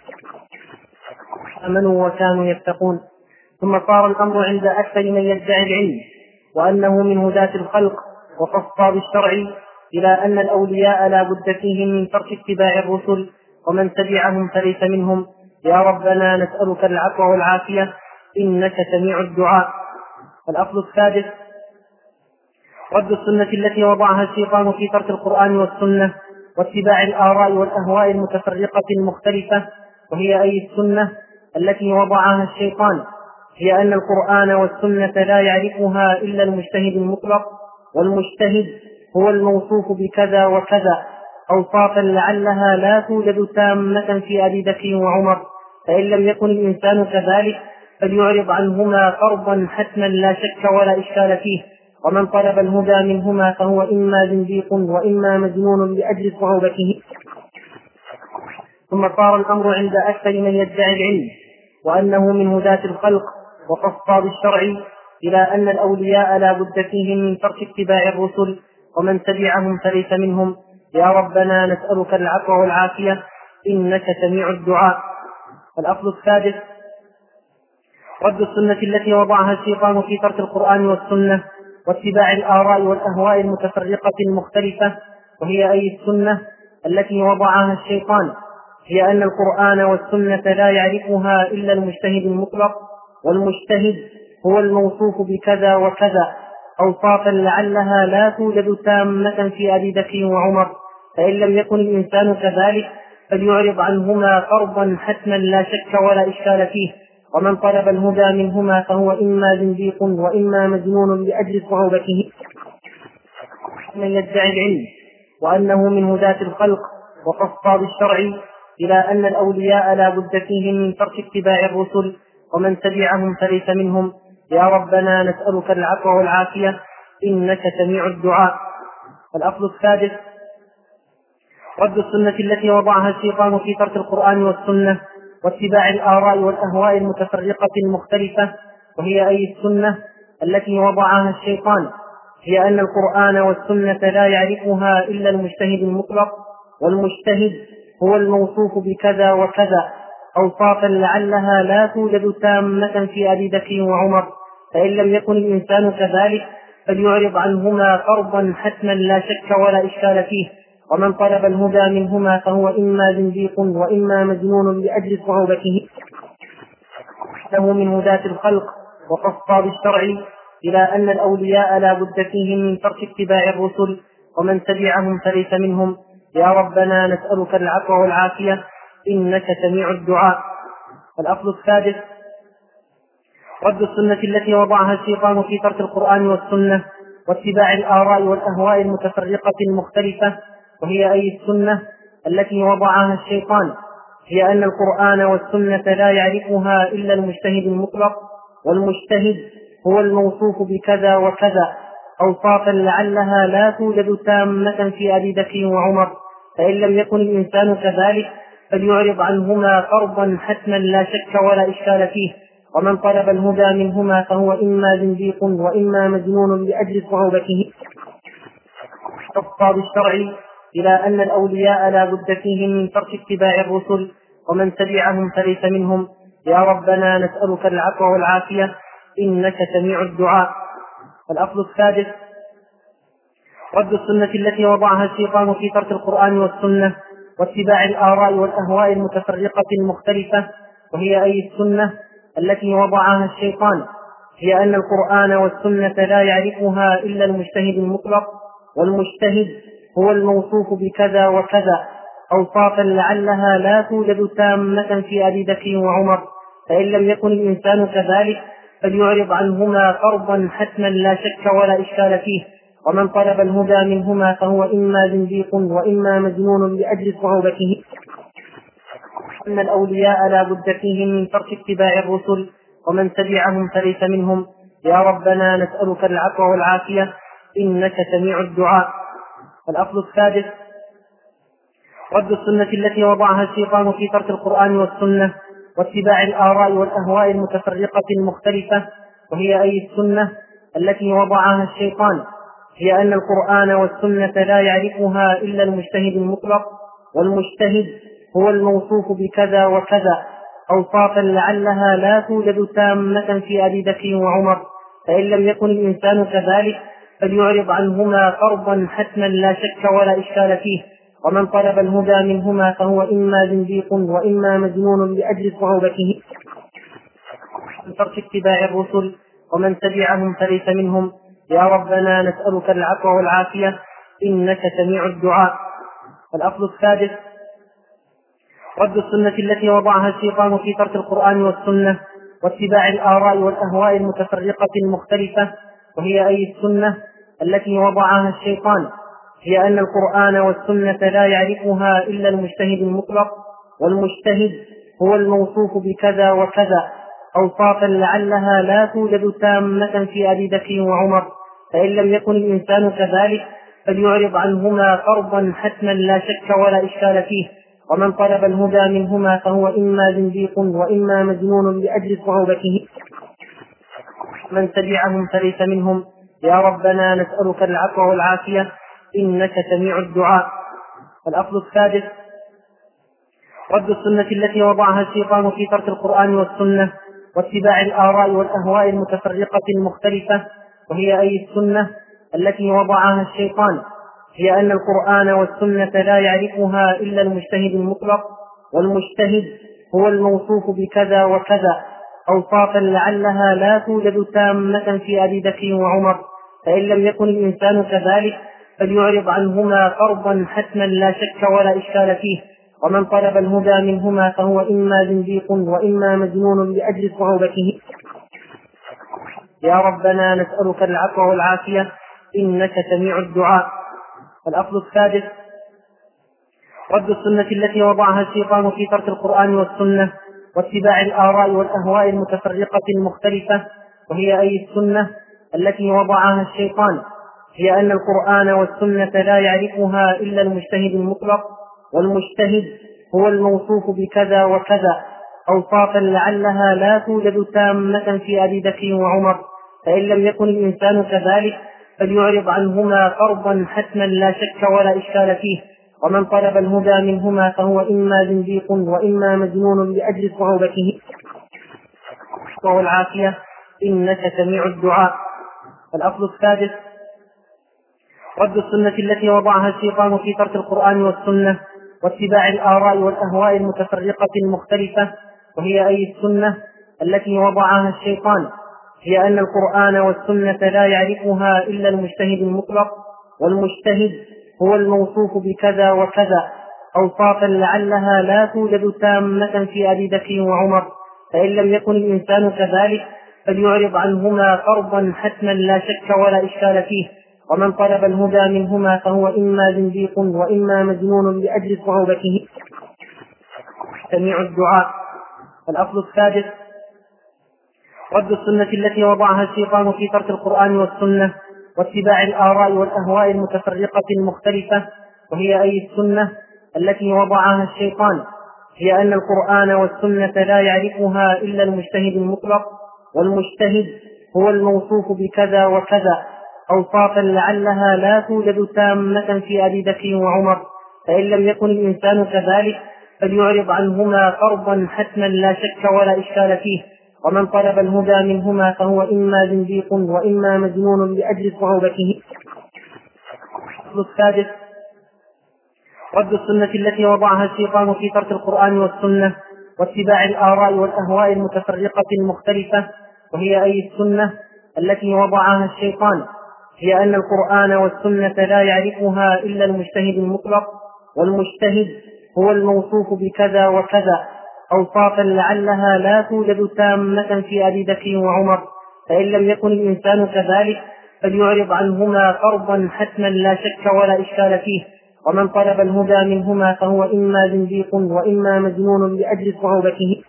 آمنوا وكانوا يتقون. ثم صار الأمر عند أكثر من يدعي العلم وأنه من هداة الخلق وخص بالشرع إلى أن الأولياء لا بد فيهم من ترك اتباع الرسل، ومن تبعهم فليس منهم. يا ربنا نسألك العفو والعافية إنك سميع الدعاء. الأصل السادس: رد السنة التي وضعها الشيطان في ترك القرآن والسنة واتباع الآراء والأهواء المتفرقة المختلفة، وهي أي السنة التي وضعها الشيطان هي أن القرآن والسنة لا يعرفها إلا المجتهد المطلق، والمجتهد هو الموصوف بكذا وكذا، أوصافا لعلها لا توجد تامة في أبي بكر وعمر، فإن لم يكن الإنسان كذلك فليعرض عنهما فرضا حتما لا شك ولا إشكال فيه، ومن طلب الهدى منهما فهو إما زنديق وإما مجنون لأجل صعوبته. ثم صار الأمر عند أكثر من يدعي العلم وأنه من هداة الخلق وخص بالشرع إلى أن الأولياء لا بد فيهم من ترك اتباع الرسل، ومن تبعهم فليس منهم. يا ربنا نسألك العفو والعافية إنك سميع الدعاء. الأصل السادس: رد السنة التي وضعها الشيطان في ترك القرآن والسنة واتباع الآراء والأهواء المتفرقة المختلفة، وهي أي السنة التي وضعها الشيطان هي أن القرآن والسنة لا يعرفها إلا المجتهد المطلق، والمجتهد هو الموصوف بكذا وكذا، أوصافا لعلها لا توجد تامة في أبي بكر وعمر، فإن لم يكن الإنسان كذلك فليعرض عنهما فرضا حتما لا شك ولا إشكال فيه، ومن طلب الهدى منهما فهو إما زنديق وإما مجنون لأجل صعوبته. من يدعي العلم وأنه من هداة الخلق وخص بالشرع إلى أن الأولياء لا بد فيهم من ترك اتباع الرسل، ومن تبعهم فليس منهم. يا ربنا نسألك العفو والعافية إنك سميع الدعاء. الأصل السادس: رد السنة التي وضعها الشيطان في ترك القرآن والسنة واتباع الآراء والأهواء المتفرقة المختلفة، وهي أي السنة التي وضعها الشيطان هي أن القرآن والسنة لا يعرفها إلا المجتهد المطلق، والمجتهد هو الموصوف بكذا وكذا، أوصافا لعلها لا توجد تامة في أبي بكر وعمر، فإن لم يكن الإنسان كذلك فليعرض عنهما فرضا حتما لا شك ولا إشكال فيه، ومن طلب الهدى منهما فهو إما زنديق وإما مجنون لأجل صعوبته. له من هداة الخلق وخص بالشرع إلى أن الأولياء لا بد فيهم من ترك اتباع الرسل، ومن تبعهم فليس منهم. يا ربنا نسألك العفو والعافية إنك سميع الدعاء. الأصل السادس: رد السنة التي وضعها الشيطان في ترك القرآن والسنة واتباع الآراء والأهواء المتفرقة المختلفة، وهي أي السنة التي وضعها الشيطان هي أن القرآن والسنة لا يعرفها إلا المجتهد المطلق، والمجتهد هو الموصوف بكذا وكذا، أوصافا لعلها لا توجد تامة في أبي بكر وعمر، فإن لم يكن الإنسان كذلك فليعرض عنهما فرضا حتما لا شك ولا إشكال فيه، ومن طلب الهدى منهما فهو إما زنديق وإما مجنون لأجل صعوبته. خص بالشرع إلى أن الأولياء لا بد فيهم من ترك اتباع الرسل، ومن تبعهم فليس منهم. يا ربنا نسألك العفو والعافية إنك سميع الدعاء. الأصل السادس: رد السنة التي وضعها الشيطان في ترك القرآن والسنة واتباع الآراء والأهواء المتفرقة المختلفة، وهي أي السنة التي وضعها الشيطان هي أن القرآن والسنة لا يعرفها إلا المجتهد المطلق، والمجتهد هو الموصوف بكذا وكذا، أوصافا لعلها لا توجد تامة في أبي بكر وعمر، فإن لم يكن الإنسان كذلك فليعرض عنهما فرضا حتما لا شك ولا إشكال فيه. ومن طلب الهدى منهما فهو إما زنديق وإما مجنون لأجل صعوبته. أن الأولياء لا بد فيهم من ترك اتباع الرسل، ومن تبعهم فليس منهم. يا ربنا نسألك العفو والعافية إنك سميع الدعاء. الأصل السادس: رد السنة التي وضعها الشيطان في ترك القرآن والسنة واتباع الآراء والأهواء المتفرقة المختلفة، وهي أي السنة التي وضعها الشيطان هي أن القرآن والسنة لا يعرفها إلا المجتهد المطلق، والمجتهد هو الموصوف بكذا وكذا، أوصافا لعلها لا توجد تامة في أبي بكر وعمر. فإن لم يكن الإنسان كذلك فليعرض عنهما فرضا حتما لا شك ولا إشكال فيه. ومن طلب الهدى منهما فهو إما زنديق وإما مجنون لأجل صعوبته. من ترك اتباع الرسل ومن تبعهم فليس منهم. يا ربنا نسألك العفو والعافية إنك سميع الدعاء. الأصل السادس: رد السنة التي وضعها الشيطان في ترك القرآن والسنة واتباع الآراء والأهواء المتفرقة المختلفة، وهي أي السنة التي وضعها الشيطان هي أن القرآن والسنة لا يعرفها إلا المجتهد المطلق، والمجتهد هو الموصوف بكذا وكذا، أوصافا لعلها لا توجد تامة في أبي بكر وعمر. فإن لم يكن الإنسان كذلك فليعرض عنهما فرضا حتما لا شك ولا إشكال فيه. ومن طلب الهدى منهما فهو إما زنديق وإما مجنون لأجل صعوبته. من تبعهم فليس منهم. يا ربنا نسألك العفو والعافية إنك سميع الدعاء. الأصل السادس: رد السنة التي وضعها الشيطان في ترك القرآن والسنة واتباع الآراء والأهواء المتفرقة المختلفة، وهي أي السنة التي وضعها الشيطان هي أن القرآن والسنة لا يعرفها إلا المجتهد المطلق، والمجتهد هو الموصوف بكذا وكذا، أوصافا لعلها لا توجد تامة في أبي بكر وعمر. فإن لم يكن الإنسان كذلك فليعرض عنهما فرضا حتما لا شك ولا إشكال فيه. ومن طلب الهدى منهما فهو إما زنديق وإما مجنون لأجل صعوبته. يا ربنا نسألك العفو والعافية إنك سميع الدعاء. الأصل السادس: رد السنة التي وضعها الشيطان في ترك القرآن والسنة واتباع الآراء والأهواء المتفرقة المختلفة، وهي أي السنة التي وضعها الشيطان هي أن القرآن والسنة لا يعرفها إلا المجتهد المطلق، والمجتهد هو الموصوف بكذا وكذا، أوصافا لعلها لا توجد تامة في أبي بكر وعمر. فإن لم يكن الإنسان كذلك فليعرض عنهما فرضا حتما لا شك ولا إشكال فيه. ومن طلب الهدى منهما فهو إما زنديق وإما مجنون لأجل صعوبته. والعافية إنك سميع الدعاء. الأصل السادس: رد السنة التي وضعها الشيطان في ترك القرآن والسنة واتباع الآراء والأهواء المتفرقة المختلفة، وهي أي السنة التي وضعها الشيطان هي أن القرآن والسنة لا يعرفها إلا المجتهد المطلق، والمجتهد هو الموصوف بكذا وكذا، أوصافا لعلها لا توجد تامة في أبي بكر وعمر. فإن لم يكن الإنسان كذلك فليعرض عنهما فرضا حتما لا شك ولا إشكال فيه. ومن طلب الهدى منهما فهو إما زنديق وإما مجنون لأجل صعوبته. سميع الدعاء. الأصل السادس: رد السنة التي وضعها الشيطان في ترك القرآن والسنة واتباع الآراء والأهواء المتفرقة المختلفة، وهي أي السنة التي وضعها الشيطان هي أن القرآن والسنة لا يعرفها إلا المجتهد المطلق، والمجتهد هو الموصوف بكذا وكذا، أوصافا لعلها لا توجد تامة في أبي بكر وعمر. فإن لم يكن الإنسان كذلك فليعرض عنهما فرضا حتما لا شك ولا إشكال فيه. ومن طلب الهدى منهما فهو إما زنديق وإما مجنون لأجل صعوبته. الأصل السادس: رد السنة التي وضعها الشيطان في ترك القرآن والسنة واتباع الآراء والأهواء المتفرقة المختلفة، وهي أي السنة التي وضعها الشيطان هي أن القرآن والسنة لا يعرفها إلا المجتهد المطلق، والمجتهد هو الموصوف بكذا وكذا، أوصافا لعلها لا توجد تامة في أبي بكر وعمر، فإن لم يكن الإنسان كذلك فليعرض عنهما فرضا حتما لا شك ولا إشكال فيه، ومن طلب الهدى منهما فهو إما زنديق وإما مجنون لأجل صعوبته.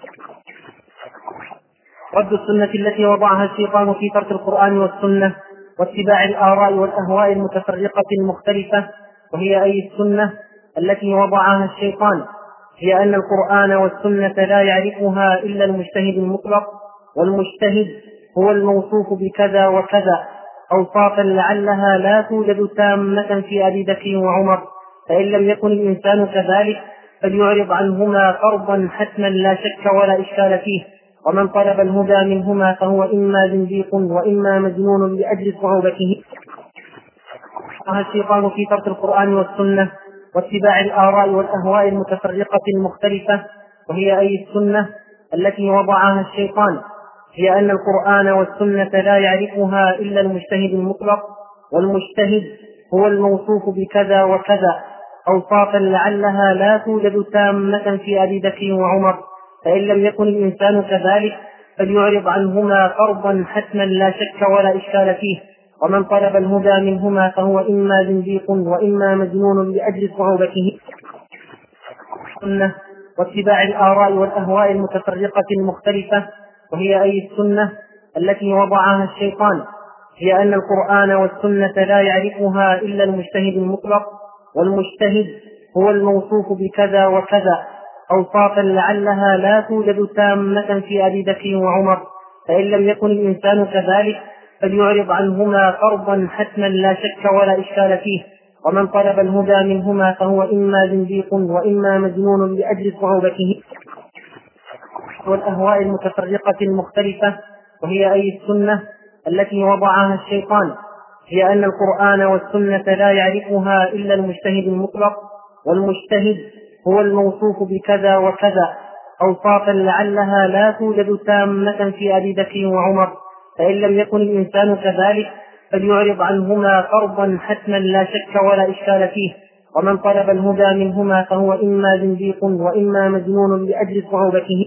رد السنة التي وضعها الشيطان في ترك القرآن والسنة واتباع الآراء والأهواء المتفرقة المختلفة، وهي أي السنة التي وضعها الشيطان، هي أن القرآن والسنة لا يعرفها إلا المجتهد المطلق، والمجتهد هو الموصوف بكذا وكذا، أوصافا لعلها لا توجد تامة في أبي بكر وعمر، فإن لم يكن الإنسان كذلك فليعرض عنهما فرضا حتما لا شك ولا إشكال فيه، ومن طلب الهدى منهما فهو إما زنديق وإما مجنون لأجل صعوبته. الشيطان في ترك القرآن والسنة واتباع الآراء والأهواء المتفرقة المختلفة، وهي أي السنة التي وضعها الشيطان، هي أن القرآن والسنة لا يعرفها إلا المجتهد المطلق، والمجتهد هو الموصوف بكذا وكذا، أوصافا لعلها لا توجد تامة في أبي بكر وعمر، فإن لم يكن الإنسان كذلك فليعرض عنهما فرضا حتما لا شك ولا إشكال فيه، ومن طلب الهدى منهما فهو إما زنديق وإما مجنون لأجل صعوبته. السنة واتباع الآراء والأهواء المتفرقة المختلفة، وهي أي السنة التي وضعها الشيطان، هي أن القرآن والسنة لا يعرفها إلا المجتهد المطلق، والمجتهد هو الموصوف بكذا وكذا، أوصافا لعلها لا توجد تامة في أبي بكر وعمر، فإن لم يكن الإنسان كذلك فليعرض عنهما فرضا حتما لا شك ولا إشكال فيه، ومن طلب الهدى منهما فهو إما زنديق وإما مجنون لأجل صعوبته. والأهواء المتفرقة المختلفة، وهي أي السنة التي وضعها الشيطان، هي أن القرآن والسنة لا يعرفها إلا المجتهد المطلق، والمجتهد هو الموصوف بكذا وكذا، أوصافا لعلها لا توجد تامة في أبي بكر وعمر، فإن لم يكن الإنسان كذلك فليعرض عنهما فرضا حتما لا شك ولا إشكال فيه، ومن طلب الهدى منهما فهو إما زنديق وإما مجنون لأجل صعوبته.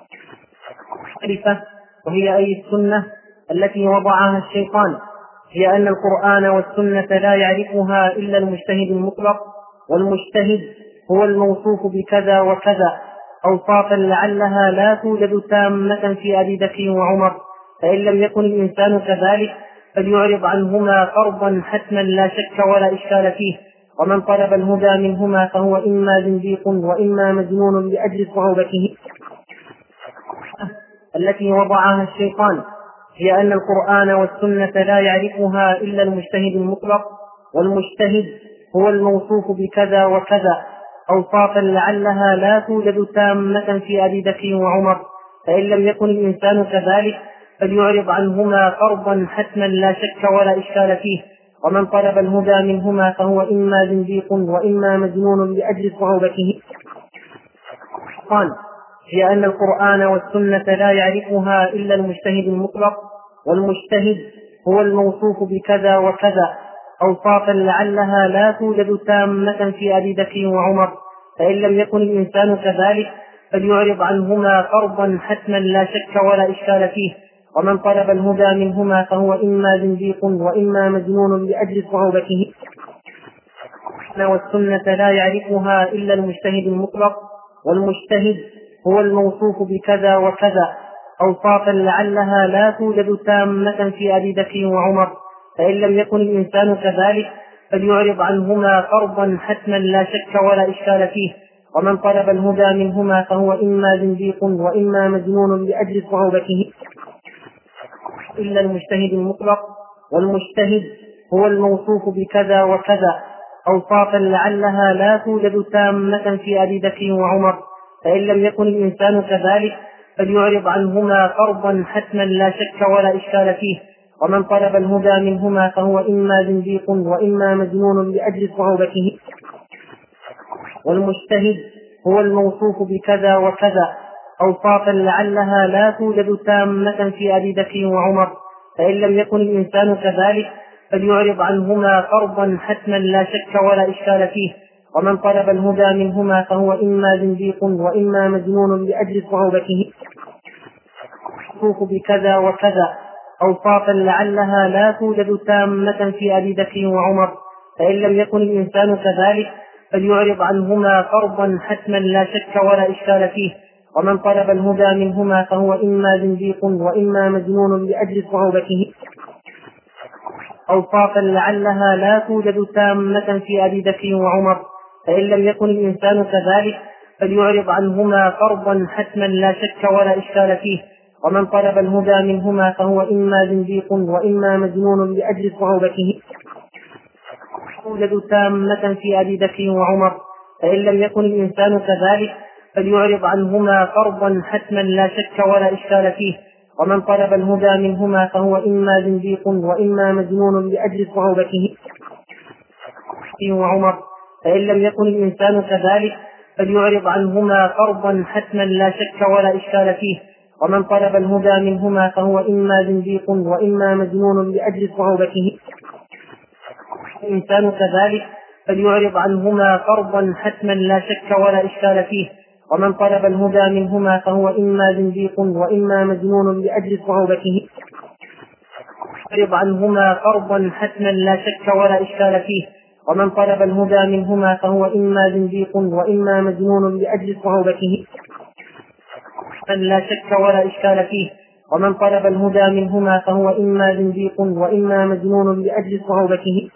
وهي أي السنة التي وضعها الشيطان، هي أن القرآن والسنة لا يعرفها إلا المجتهد المطلق، والمجتهد هو الموصوف بكذا وكذا، أوصافا لعلها لا توجد تامة في أبي بكر وعمر، فإن لم يكن الإنسان كذلك فليعرض عنهما فرضا حتما لا شك ولا إشكال فيه، ومن طلب الهدى منهما فهو إما زنديق وإما مجنون لأجل صعوبته. التي وضعها الشيطان، هي أن القرآن والسنة لا يعرفها إلا المجتهد المطلق، والمجتهد هو الموصوف بكذا وكذا، أوصافا لعلها لا توجد تامة في أبي بكر وعمر، فإن لم يكن الإنسان كذلك فليعرض عنهما فرضا حتما لا شك ولا إشكال فيه، ومن طلب الهدى منهما فهو إما زنديق وإما مجنون لأجل صعوبته. هي أن القرآن والسنة لا يعرفها إلا المجتهد المطلق، والمجتهد هو الموصوف بكذا وكذا، أوصافا لعلها لا توجد تامة في أبي بكر وعمر، فإن لم يكن الإنسان كذلك فليعرض عنهما فرضا حتما لا شك ولا إشكال فيه، ومن طلب الهدى منهما فهو إما زنديق وإما مجنون لأجل صعوبته. والسنة لا يعرفها إلا المجتهد المطلق، والمجتهد هو الموصوف بكذا وكذا، أوصافا لعلها لا توجد تامة في أبي بكر وعمر، فإن لم يكن الإنسان كذلك فليعرض عنهما فرضا حتما لا شك ولا إشكال فيه، ومن طلب الهدى منهما فهو إما زنديق وإما مجنون لأجل صعوبته. إلا المجتهد المطلق، والمجتهد هو الموصوف بكذا وكذا، أوصافا لعلها لا توجد تامة في أبي بكر وعمر، فإن لم يكن الإنسان كذلك فليعرض عنهما فرضا حتما لا شك ولا إشكال فيه، ومن طلب الهدى منهما فهو إما زنديق وإما مجنون لأجل صعوبته. والمجتهد هو الموصوف بكذا وكذا، أوصافا لعلها لا توجد تامة في أبي بكر وعمر، فإن لم يكن الإنسان كذلك فليعرض عنهما فرضا حتما لا شك ولا إشكال فيه، ومن طلب الهدى منهما فهو إما زنديق وإما مجنون لأجل صعوبته بكذا وكذا أوصافا لعلها لا توجد تامة في أبي بكر وعمر، فإن لم يكن الإنسان كذلك فليعرض عنهما فرضا حتما لا شك ولا إشكال فيه. ومن طلب الهدى منهما فهو إما زنديق وإما مجنون لأجل صعوبته أوصافا لعلها لا توجد تامة في أبي بكر وعمر، فإن لم يكن الإنسان كذلك فليعرض عنهما فرضا حتما لا شك ولا إشكال فيه. ومن طلب الهدى منهما فهو إما زنديق وإما مجنون لأجل صعوبته توجد تامة في أبي بكر وعمر، فإن لم يكن الإنسان كذلك فليعرض عنهما فرضا حتما لا شك ولا إشكال فيه. ومن طلب الهدى منهما فهو إما زنديق وإما مجنون لأجل صعوبته وعمر، فإن لم يكن الإنسان كذلك فليعرض عنهما فرضا حتما لا شك ولا إشكال فيه. ومن طلب الهدى منهما فهو إما زنديق وإما مجنون لأجل صعوبته الإنسان كذلك فليعرض عنهما فرضا حتما لا شك ولا إشكال فيه. ومن طلب الهدى منهما فهو إما زنديق وإما مجنون لأجل صعوبته يعرض عنهما فرضا حتما لا شك ولا إشكال فيه. ومن طلب الهدى منهما فهو إما زنديق وإما مجنون لأجل صعوبته لا شك ولا إشكال فيه. ومن طلب الهدى منهما فهو إما زنديق وإما مجنون لأجل صعوبته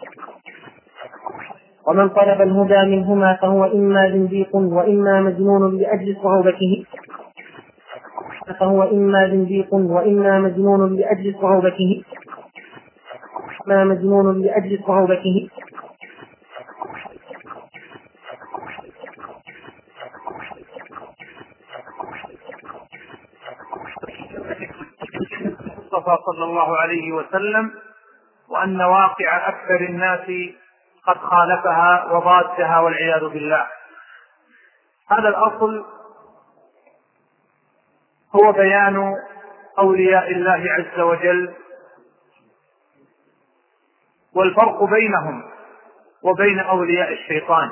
ومن طلب الهدى منهما فهو إما زنديق وإما مجنون لأجل صعوبته فهو إما زنديق وإما مجنون لأجل صعوبته ما مجنون لأجل صعوبته المصطفى صلى الله عليه وسلم، وأن واقع أكثر الناس قد خالفها وضادها والعياذ بالله. هذا الأصل هو بيان أولياء الله عز وجل والفرق بينهم وبين أولياء الشيطان.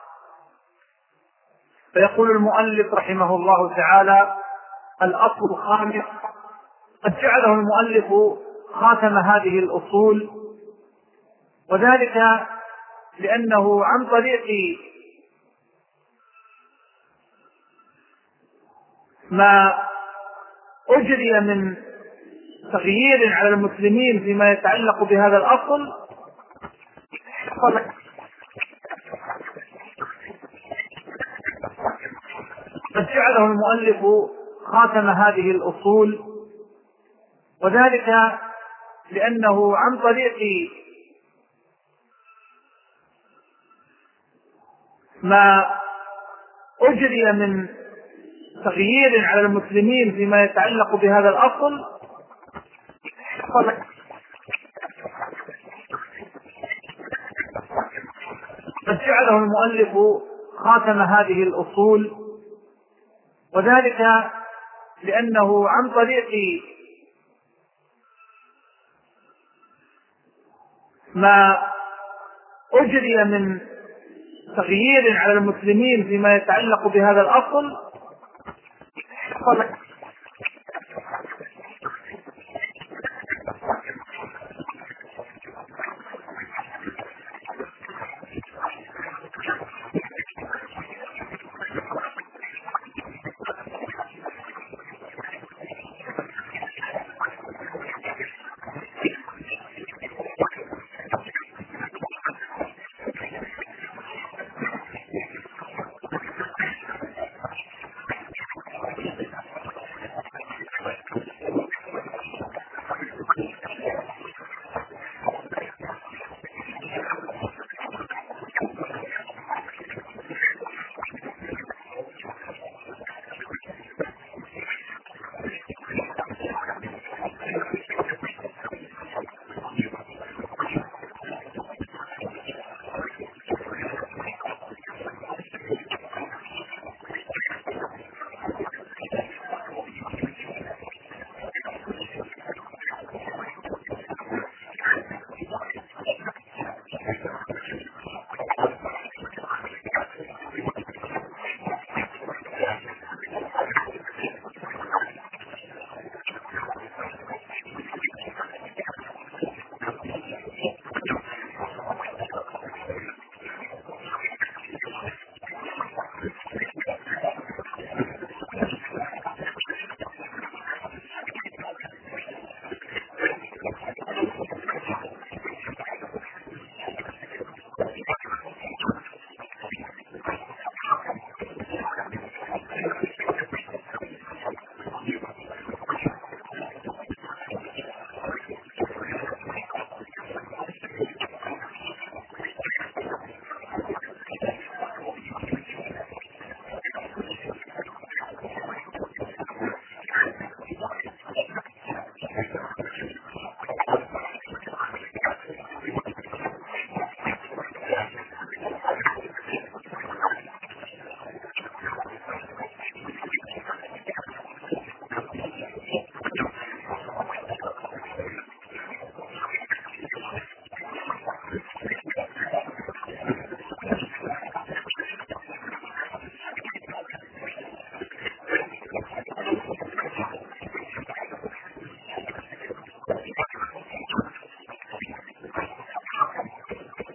فيقول المؤلف رحمه الله تعالى: الأصل الخامس. قد جعله المؤلف خاتم هذه الأصول، وذلك لأنه عن طريق ما أجري من تغيير على المسلمين فيما يتعلق بهذا الأصل قد جعله المؤلف خاتم هذه الأصول، وذلك لأنه عن طريق ما أجري من تغيير على المسلمين فيما يتعلق بهذا الأصل قد جعله المؤلف خاتم هذه الأصول، وذلك لأنه عن طريق ما أجري من تغيير على المسلمين فيما يتعلق بهذا الأصل